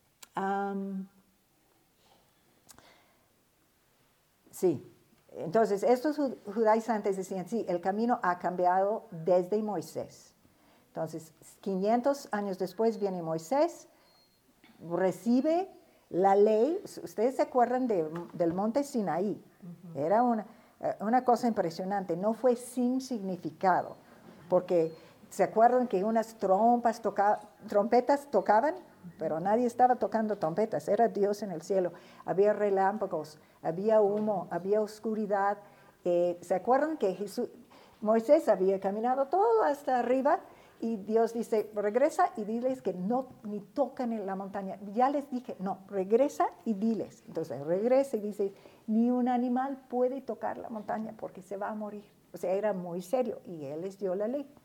Sí. Entonces, estos judaizantes decían, sí, el camino ha cambiado desde Moisés. Entonces, 500 años después viene Moisés, recibe la ley. Ustedes se acuerdan del monte Sinaí. Era una cosa impresionante, no fue sin significado, porque se acuerdan que unas trompetas tocaban, pero nadie estaba tocando trompetas, era Dios en el cielo. Había relámpagos, había humo, había oscuridad. ¿Se acuerdan que Moisés había caminado todo hasta arriba? Y Dios dice, regresa y diles que no, ni tocan en la montaña. Ya les dije, no, regresa y diles. Entonces regresa y dice, ni un animal puede tocar la montaña porque se va a morir. O sea, era muy serio y Él les dio la ley.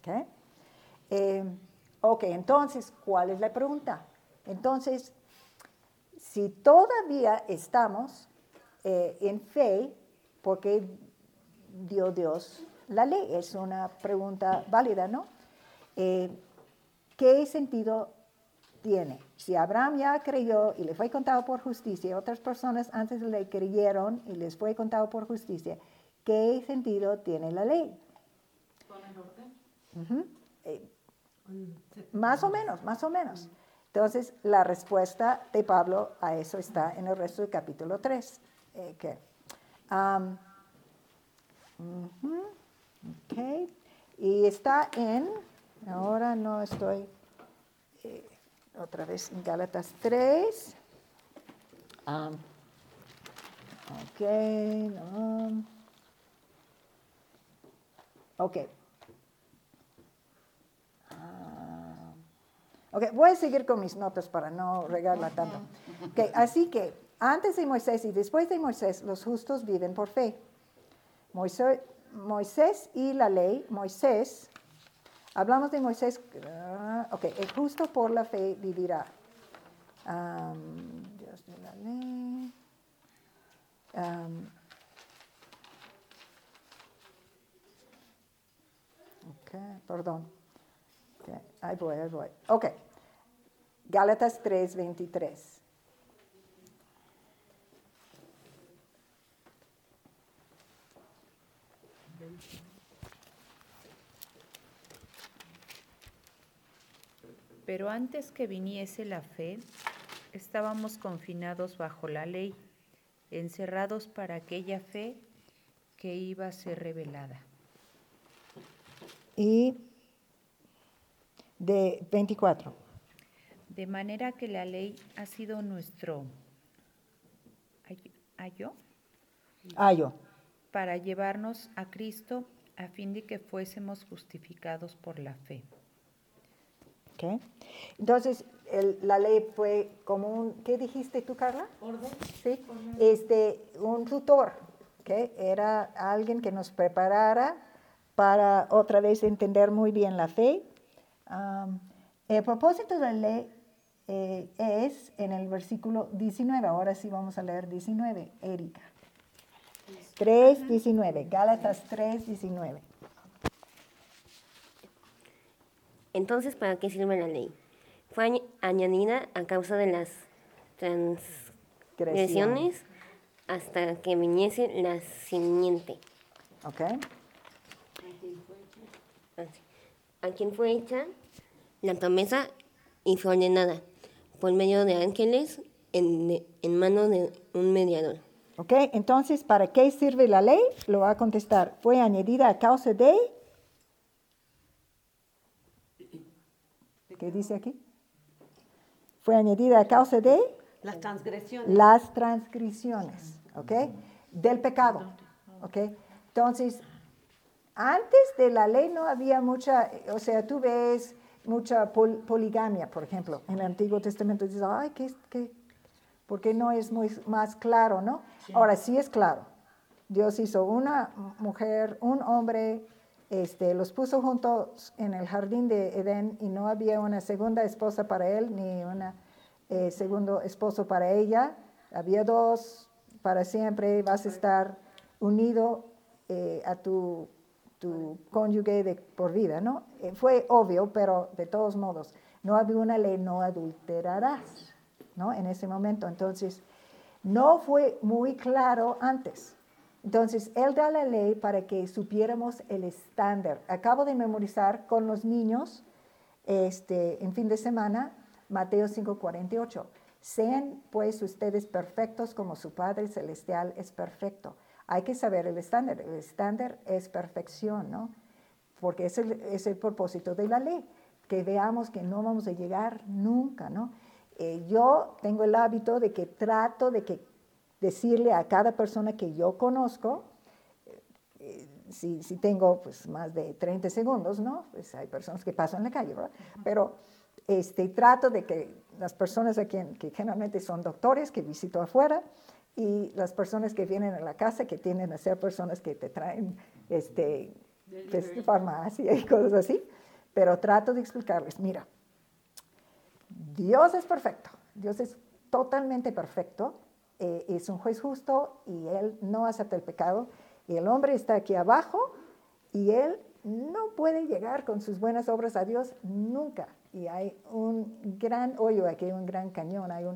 Entonces, ¿cuál es la pregunta? Entonces, si todavía estamos en fe, ¿por qué dio Dios la ley? Es una pregunta válida, ¿no? ¿Qué sentido tiene? Si Abraham ya creyó y le fue contado por justicia, otras personas antes le creyeron y les fue contado por justicia, ¿qué sentido tiene la ley? Más o menos. Entonces, la respuesta de Pablo a eso está en el resto del capítulo 3. Ok. Y está ahora no estoy, otra vez en Gálatas 3. Ok, no. Ok. Ok, voy a seguir con mis notas para no regarla tanto. Okay, así que antes de Moisés y después de Moisés, los justos viven por fe. Moisés y la ley, Moisés, hablamos de Moisés, ok, el justo por la fe vivirá. Dios de la ley. Ok, perdón. Okay, ahí voy. Ok, Gálatas 3:23. Pero antes que viniese la fe, estábamos confinados bajo la ley, encerrados para aquella fe que iba a ser revelada. Y de 24. De manera que la ley ha sido nuestro ayo para llevarnos a Cristo a fin de que fuésemos justificados por la fe. Okay. Entonces, la ley fue como un, ¿qué dijiste tú, Carla? Orden. Sí, un tutor, ¿okay? Era alguien que nos preparara para otra vez entender muy bien la fe. El propósito de la ley es en el versículo 19, ahora sí vamos a leer 19, Erika. 3:19, Gálatas 3:19. Entonces, ¿para qué sirve la ley? Fue añadida a causa de las transgresiones hasta que viniese la simiente. Ok. A quien fue hecha la promesa y fue ordenada por medio de ángeles en manos de un mediador. Ok, entonces, ¿para qué sirve la ley? Lo va a contestar. Fue añadida a causa de... ¿Qué dice aquí? Fue añadida a causa de... Las transgresiones. Las transgresiones, ¿ok? Del pecado, ¿ok? Entonces, antes de la ley no había mucha, o sea, tú ves mucha poligamia, por ejemplo, en el Antiguo Testamento. Dices, ay, ¿por qué no es más claro, no? Sí. Ahora sí es claro. Dios hizo una mujer, un hombre, los puso juntos en el jardín de Edén y no había una segunda esposa para él ni una segundo esposo para ella. Había dos para siempre. Vas a estar unido a tu cónyuge por vida, ¿no? Fue obvio, pero de todos modos, no había una ley, no adulterarás, ¿no? En ese momento. Entonces, no fue muy claro antes. Entonces, Él da la ley para que supiéramos el estándar. Acabo de memorizar con los niños, en fin de semana, Mateo 5:48. Sean pues ustedes perfectos como su Padre Celestial es perfecto. Hay que saber el estándar. El estándar es perfección, ¿no? Porque es el propósito de la ley. Que veamos que no vamos a llegar nunca, ¿no? Yo tengo el hábito de que trato de decirle a cada persona que yo conozco, si tengo pues, más de 30 segundos, ¿no? Pues hay personas que pasan en la calle, ¿verdad? Pero trato de que las personas que generalmente son doctores, que visito afuera, y las personas que vienen a la casa, que tienden a ser personas que te traen farmacia y cosas así, pero trato de explicarles, mira, Dios es perfecto, Dios es totalmente perfecto, es un juez justo y Él no acepta el pecado, y el hombre está aquí abajo y Él no puede llegar con sus buenas obras a Dios nunca. Y hay un gran hoyo aquí, un gran cañón, hay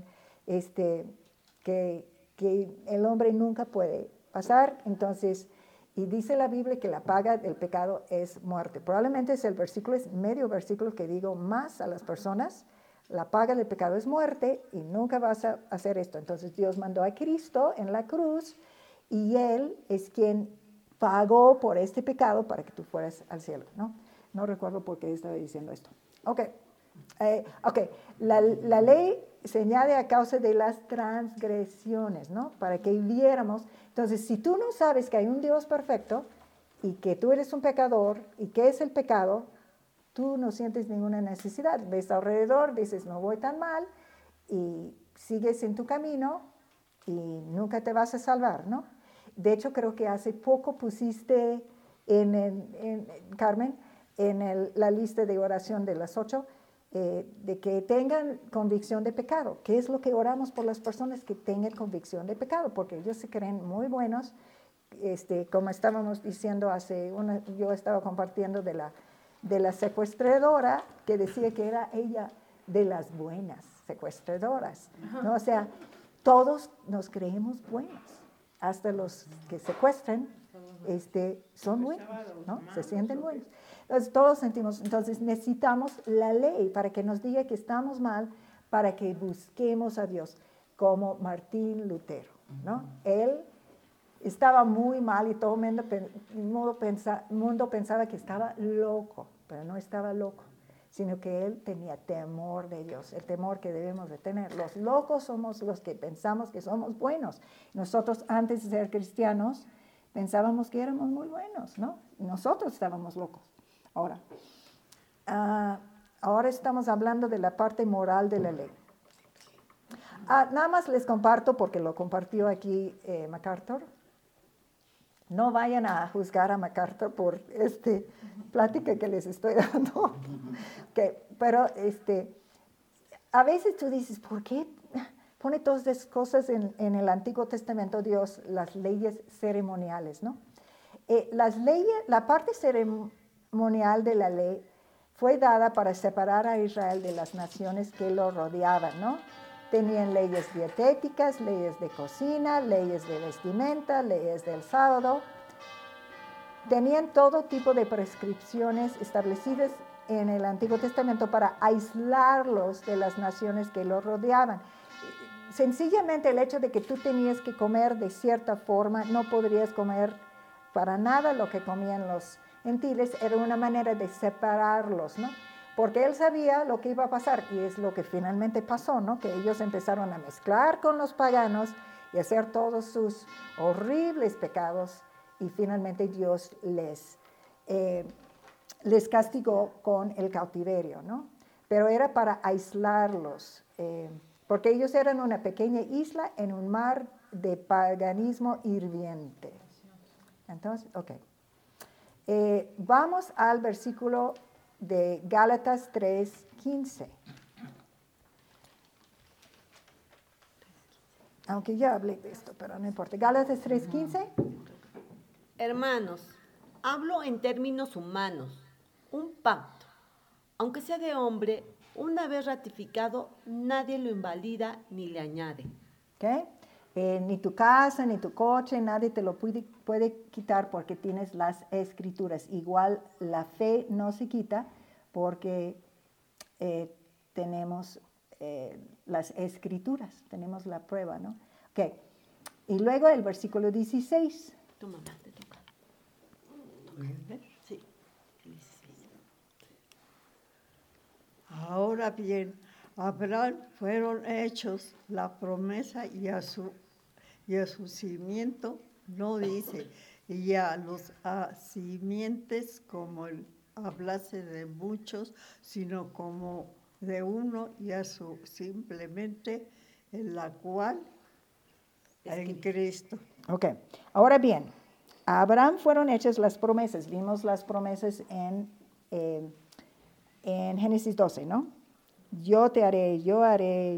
que el hombre nunca puede pasar. Entonces, y dice la Biblia que la paga del pecado es muerte. Probablemente es el versículo, es medio versículo que digo más a las personas. La paga del pecado es muerte y nunca vas a hacer esto. Entonces Dios mandó a Cristo en la cruz y Él es quien pagó por este pecado para que tú fueras al cielo, ¿no? No recuerdo por qué estaba diciendo esto. Ok, la ley se añade a causa de las transgresiones, ¿no? Para que viéramos. Entonces, si tú no sabes que hay un Dios perfecto y que tú eres un pecador y qué es el pecado, tú no sientes ninguna necesidad. Ves alrededor, dices, no voy tan mal, y sigues en tu camino y nunca te vas a salvar, ¿no? De hecho, creo que hace poco pusiste, Carmen, en la lista de oración de las 8, de que tengan convicción de pecado. ¿Qué es lo que oramos por las personas que tengan convicción de pecado? Porque ellos se creen muy buenos. Como estábamos diciendo yo estaba compartiendo de la secuestradora que decía que era ella de las buenas secuestradoras, ¿no? O sea, todos nos creemos buenos, hasta los que secuestran son buenos, ¿no? Se sienten buenos. Entonces, todos sentimos, entonces necesitamos la ley para que nos diga que estamos mal, para que busquemos a Dios, como Martín Lutero, ¿no? Él estaba muy mal y todo el mundo pensaba que estaba loco, pero no estaba loco, sino que él tenía temor de Dios, el temor que debemos de tener. Los locos somos los que pensamos que somos buenos. Nosotros, antes de ser cristianos, pensábamos que éramos muy buenos, ¿no? Nosotros estábamos locos. Ahora estamos hablando de la parte moral de la ley. Nada más les comparto, porque lo compartió aquí MacArthur. No vayan a juzgar a MacArthur por plática que les estoy dando. Pero a veces tú dices, ¿por qué pone todas esas cosas en el Antiguo Testamento Dios, las leyes ceremoniales, ¿no? La parte ceremonial de la ley fue dada para separar a Israel de las naciones que lo rodeaban, ¿no? Tenían leyes dietéticas, leyes de cocina, leyes de vestimenta, leyes del sábado. Tenían todo tipo de prescripciones establecidas en el Antiguo Testamento para aislarlos de las naciones que los rodeaban. Sencillamente el hecho de que tú tenías que comer de cierta forma, no podrías comer para nada lo que comían los gentiles, era una manera de separarlos, ¿no? Porque él sabía lo que iba a pasar, y es lo que finalmente pasó, ¿no? Que ellos empezaron a mezclar con los paganos y hacer todos sus horribles pecados, y finalmente Dios les castigó con el cautiverio, ¿no? Pero era para aislarlos, porque ellos eran una pequeña isla en un mar de paganismo hirviente. Entonces, vamos al versículo de Gálatas 3:15. Aunque ya hablé de esto, pero no importa. Gálatas 3:15. Hermanos, hablo en términos humanos. Un pacto, aunque sea de hombre, una vez ratificado, nadie lo invalida ni le añade. Ni tu casa, ni tu coche, nadie te lo puede quitar porque tienes las escrituras. Igual la fe no se quita porque tenemos las escrituras, tenemos la prueba, ¿no? Y luego el versículo 16. Tu mamá te toca. Sí, 16. Ahora bien, a Abraham fueron hechos la promesa y a su cimiento, no dice, y a los simientes como él hablase de muchos, sino como de uno, y a su simplemente en la cual en Cristo. Ahora bien, a Abraham fueron hechas las promesas. Vimos las promesas en Génesis 12, ¿no? Yo haré,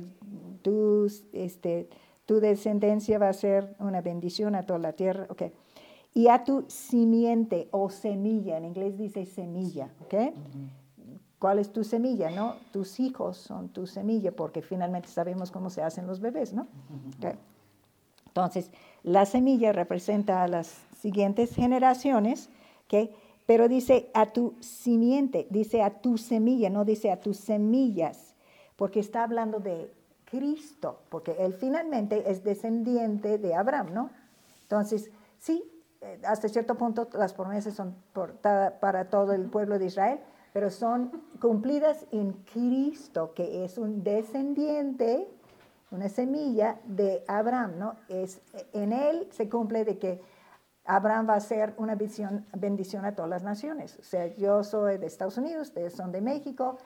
tu descendencia va a ser una bendición a toda la tierra, Y a tu simiente o semilla, en inglés dice semilla, ¿Cuál es tu semilla, no? Tus hijos son tu semilla, porque finalmente sabemos cómo se hacen los bebés, ¿no? Entonces, la semilla representa a las siguientes generaciones, pero dice a tu simiente, dice a tu semilla, no dice a tus semillas, porque está hablando de Cristo, porque él finalmente es descendiente de Abraham, ¿no? Entonces, sí, hasta cierto punto las promesas son para todo el pueblo de Israel, pero son cumplidas en Cristo, que es un descendiente, una semilla de Abraham, ¿no? En él se cumple de que Abraham va a ser una bendición a todas las naciones. O sea, yo soy de Estados Unidos, ustedes son de México,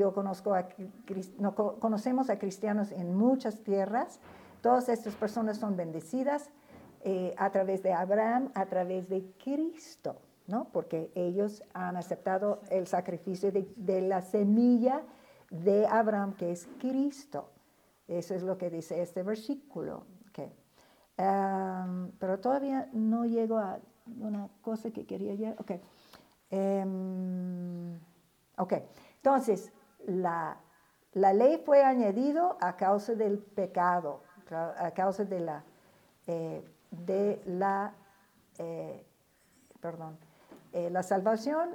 conocemos a cristianos en muchas tierras. Todas estas personas son bendecidas a través de Abraham, a través de Cristo, ¿no? Porque ellos han aceptado el sacrificio de la semilla de Abraham, que es Cristo. Eso es lo que dice este versículo. Okay. Pero todavía no llego a una cosa que quería llegar. Ok. Entonces, la ley fue añadido a causa del pecado, a causa de la salvación.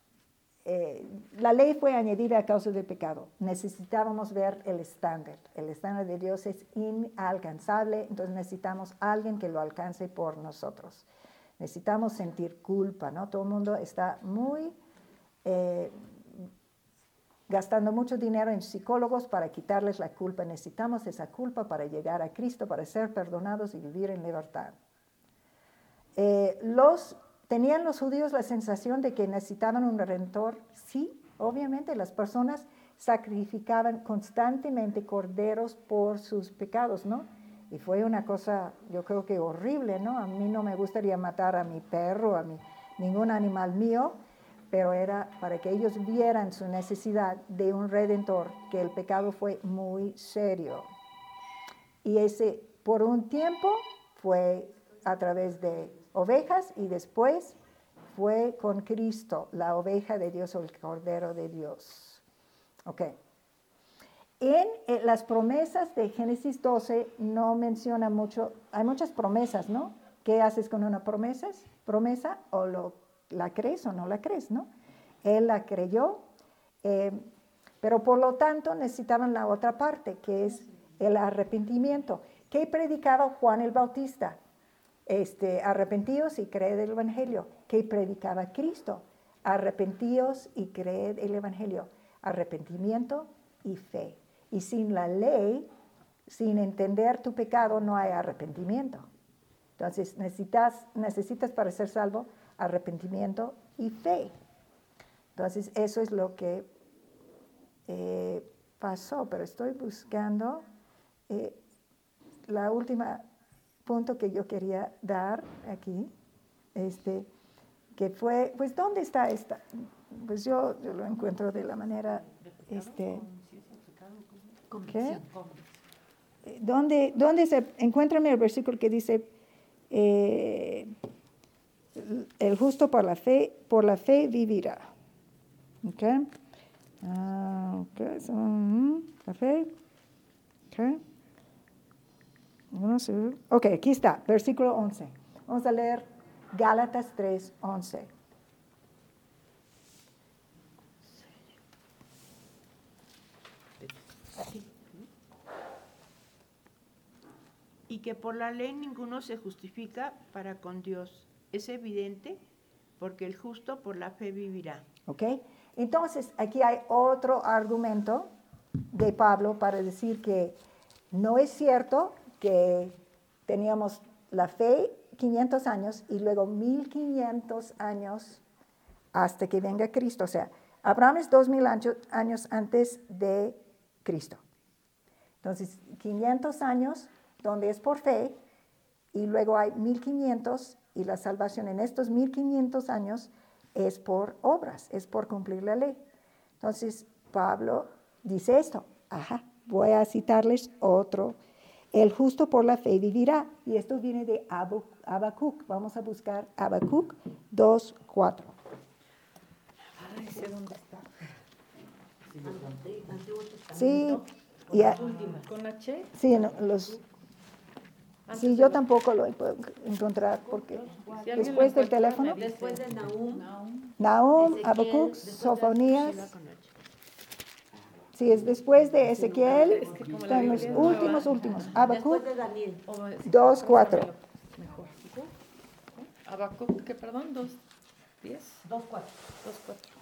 La ley fue añadida a causa del pecado. Necesitábamos ver el estándar. El estándar de Dios es inalcanzable, entonces necesitamos a alguien que lo alcance por nosotros. Necesitamos sentir culpa, ¿no? Todo el mundo está gastando mucho dinero en psicólogos para quitarles la culpa. Necesitamos esa culpa para llegar a Cristo, para ser perdonados y vivir en libertad. ¿Tenían los judíos la sensación de que necesitaban un redentor? Sí, obviamente las personas sacrificaban constantemente corderos por sus pecados, ¿no? Y fue una cosa, yo creo que horrible, ¿no? A mí no me gustaría matar a mi perro, ningún animal mío, pero era para que ellos vieran su necesidad de un redentor, que el pecado fue muy serio. Y ese, por un tiempo, fue a través de ovejas y después fue con Cristo, la oveja de Dios o el cordero de Dios. Ok. En las promesas de Génesis 12 no menciona mucho, hay muchas promesas, ¿no? ¿Qué haces con una promesa? O la crees o no la crees, ¿no? Él la creyó, pero por lo tanto necesitaban la otra parte, que es el arrepentimiento. ¿Qué predicaba Juan el Bautista? Arrepentíos y creed el Evangelio. ¿Qué predicaba Cristo? Arrepentíos y creed el Evangelio. Arrepentimiento y fe. Y sin la ley, sin entender tu pecado, no hay arrepentimiento. Entonces necesitas para ser salvo arrepentimiento y fe. Entonces eso es lo que pasó, pero estoy buscando la última punto que yo quería dar aquí, que fue, pues, ¿dónde está esta? Pues yo lo encuentro de la manera, ¿qué? Encuéntrame el versículo que dice, el justo por la fe vivirá. ¿Ok? La fe. ¿Ok? Ok, aquí está, versículo 11. Vamos a leer Gálatas 3:11. Y que por la ley ninguno se justifica para con Dios. Es evidente, porque el justo por la fe vivirá. Ok, entonces aquí hay otro argumento de Pablo para decir que no es cierto que teníamos la fe 500 años y luego 1500 años hasta que venga Cristo. O sea, Abraham es 2000 años antes de Cristo. Entonces, 500 años donde es por fe y luego hay 1500 y la salvación en estos 1500 años es por obras, es por cumplir la ley. Entonces, Pablo dice esto. Voy a citarles otro. El justo por la fe vivirá. Y esto viene de Habacuc. Vamos a buscar Habacuc 2:4. ¿Dónde está? Sí. ¿Con H? Sí, sí, yo tampoco lo puedo encontrar porque después del teléfono. Después de Nahum, Habacuc, Sofonías. Sí, es después de Ezequiel, están los últimos. Habacuc Después de Daniel. 2:4. Habacuc, ¿qué, perdón? 2:10. 2:4. 2:4.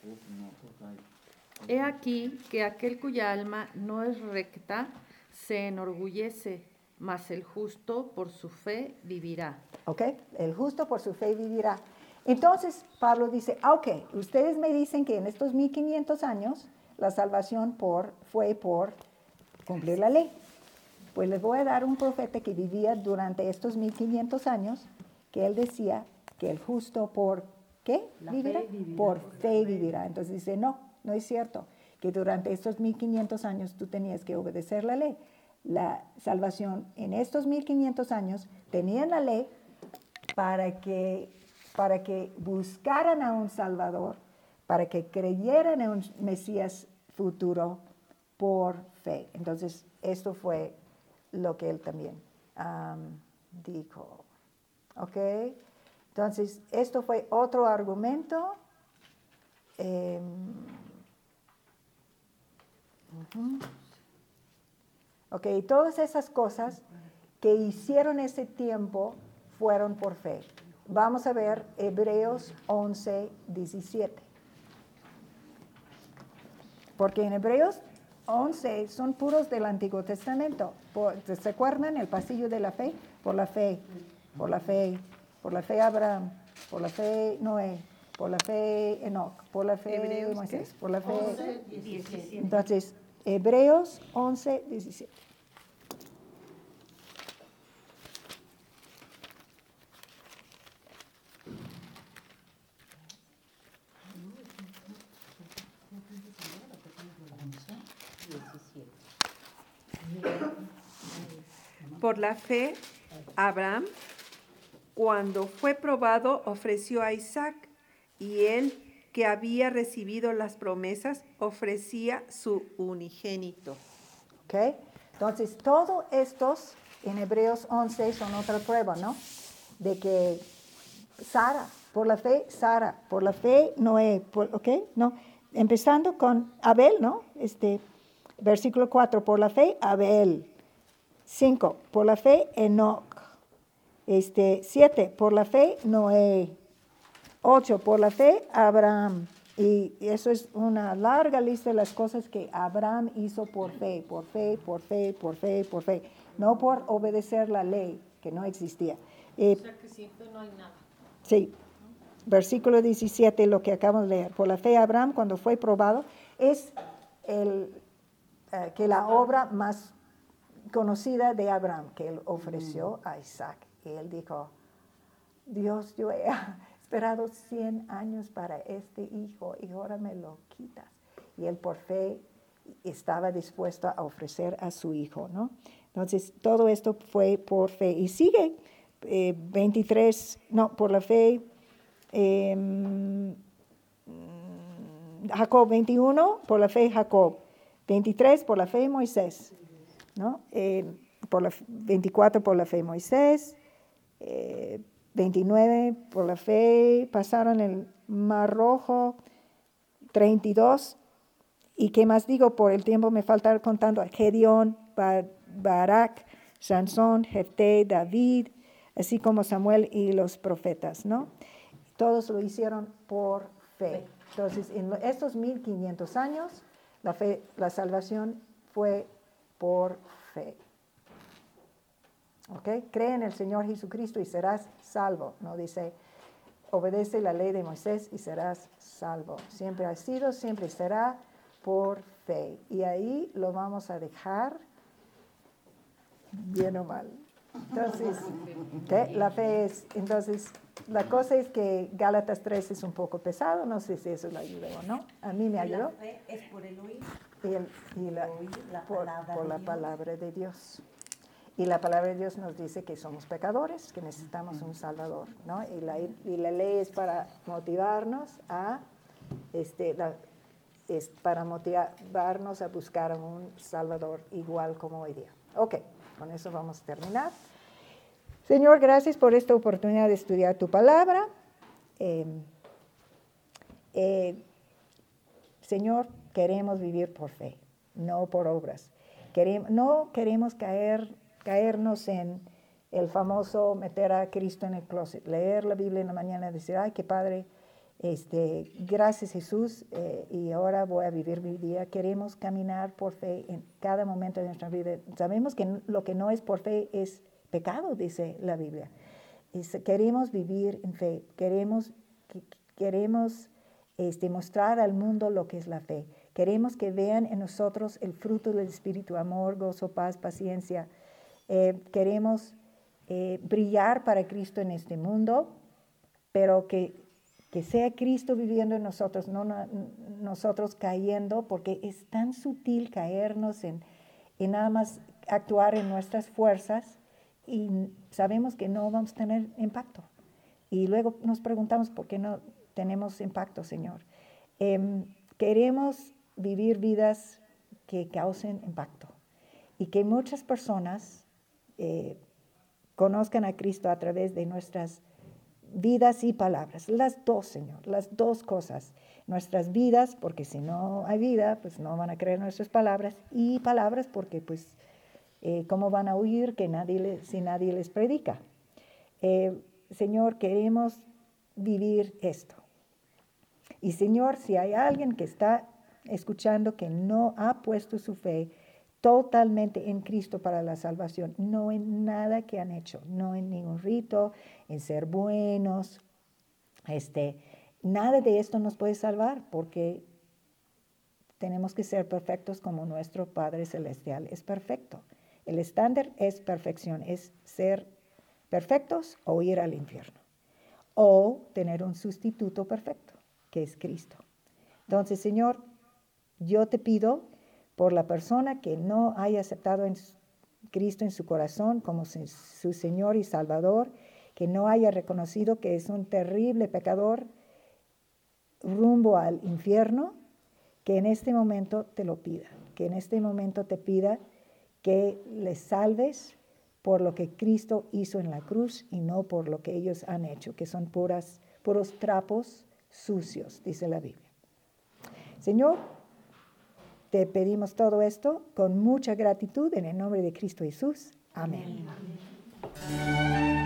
He aquí que aquel cuya alma no es recta se enorgullece, mas el justo por su fe vivirá. ¿Ok? El justo por su fe vivirá. Entonces, Pablo dice, ok, ustedes me dicen que en estos 1500 años la salvación fue por cumplir la ley. Pues les voy a dar un profeta que vivía durante estos 1500 años, que él decía que el justo por ¿qué? ¿Vivirá? Por fe vivirá. Entonces dice, no es cierto, que durante estos 1500 años tú tenías que obedecer la ley. La salvación en estos 1500 años tenían la ley para que buscaran a un Salvador, para que creyeran en un Mesías futuro por fe. Entonces, esto fue lo que él también dijo. ¿Ok? Entonces, esto fue otro argumento. Ok, todas esas cosas que hicieron ese tiempo fueron por fe. Vamos a ver Hebreos 11:17. Porque en Hebreos 11 son puros del Antiguo Testamento. ¿Se acuerdan el pasillo de la fe? Por la fe, por la fe, por la fe Abraham, por la fe Noé, por la fe Enoc, por la fe Hebreos, Moisés, ¿qué? por la fe... 11:17. Entonces, Hebreos 11:17. Por la fe, Abraham, cuando fue probado, ofreció a Isaac, y él, que había recibido las promesas, ofrecía su unigénito. ¿Ok? Entonces, todos estos en Hebreos 11 son otra prueba, ¿no? De que Sara, por la fe Noé, ¿ok? ¿No? Empezando con Abel, ¿no? Versículo 4, por la fe Abel. 5, por la fe Enoc. 7, por la fe Noé. 8, por la fe Abraham. Y eso es una larga lista de las cosas que Abraham hizo por fe, por fe, por fe, por fe, por fe. No por obedecer la ley, que no existía. O sea que sin fe no hay nada. Sí. Versículo 17, lo que acabamos de leer. Por la fe Abraham, cuando fue probado, es que la obra más conocida de Abraham, que él ofreció a Isaac. Y él dijo, Dios, yo he esperado 100 años para este hijo y ahora me lo quitas. Y él por fe estaba dispuesto a ofrecer a su hijo, ¿no? Entonces, todo esto fue por fe. Y sigue 23, no, por la fe, Jacob 21, por la fe Jacob. 23, por la fe Moisés, ¿no? 24 por la fe Moisés, 29 por la fe pasaron el Mar Rojo, 32, y qué más digo, por el tiempo me falta contando, Gedeón, Barak, Sansón, Jefté, David, así como Samuel y los profetas, ¿no? Todos lo hicieron por fe. Entonces, en estos 1500 años, la salvación fue por fe. ¿Ok? Cree en el Señor Jesucristo y serás salvo. No dice, obedece la ley de Moisés y serás salvo. Siempre ha sido, siempre será por fe. Y ahí lo vamos a dejar bien o mal. Entonces, ¿qué? La fe es, entonces, la cosa es que Gálatas 3 es un poco pesado, no sé si eso le ayudó o no. A mí me ayudó. La fe es por el oír. Por la palabra de Dios. Y la palabra de Dios nos dice que somos pecadores, que necesitamos un Salvador, ¿no? Y la ley es para motivarnos para motivarnos a buscar a un Salvador igual como hoy día. Ok, con eso vamos a terminar. Señor, gracias por esta oportunidad de estudiar tu palabra. Señor, queremos vivir por fe, no por obras. No queremos caernos en el famoso meter a Cristo en el closet, leer la Biblia en la mañana y decir, ay, qué padre, gracias Jesús, y ahora voy a vivir mi día. Queremos caminar por fe en cada momento de nuestra vida. Sabemos que lo que no es por fe es pecado, dice la Biblia. Queremos vivir en fe, queremos mostrar al mundo lo que es la fe. Queremos que vean en nosotros el fruto del Espíritu, amor, gozo, paz, paciencia. Queremos brillar para Cristo en este mundo, pero que sea Cristo viviendo en nosotros, no nosotros cayendo, porque es tan sutil caernos en nada más actuar en nuestras fuerzas y sabemos que no vamos a tener impacto. Y luego nos preguntamos por qué no tenemos impacto, Señor. Queremos vivir vidas que causen impacto y que muchas personas conozcan a Cristo a través de nuestras vidas y palabras. Las dos, Señor, las dos cosas. Nuestras vidas, porque si no hay vida, pues no van a creer nuestras palabras, y palabras porque pues ¿cómo van a oír si nadie les predica? Señor, queremos vivir esto. Y Señor, si hay alguien que está escuchando que no ha puesto su fe totalmente en Cristo para la salvación, no en nada que han hecho, no en ningún rito, en ser buenos, nada de esto nos puede salvar, porque tenemos que ser perfectos como nuestro Padre Celestial es perfecto. El estándar es perfección, es ser perfectos o ir al infierno, o tener un sustituto perfecto, que es Cristo. Entonces, Señor, yo te pido por la persona que no haya aceptado a Cristo en su corazón como su Señor y Salvador, que no haya reconocido que es un terrible pecador rumbo al infierno, que en este momento te lo pida, que en este momento te pida que les salves por lo que Cristo hizo en la cruz y no por lo que ellos han hecho, que son puros trapos sucios, dice la Biblia. Señor, te pedimos todo esto con mucha gratitud en el nombre de Cristo Jesús. Amén. Amén.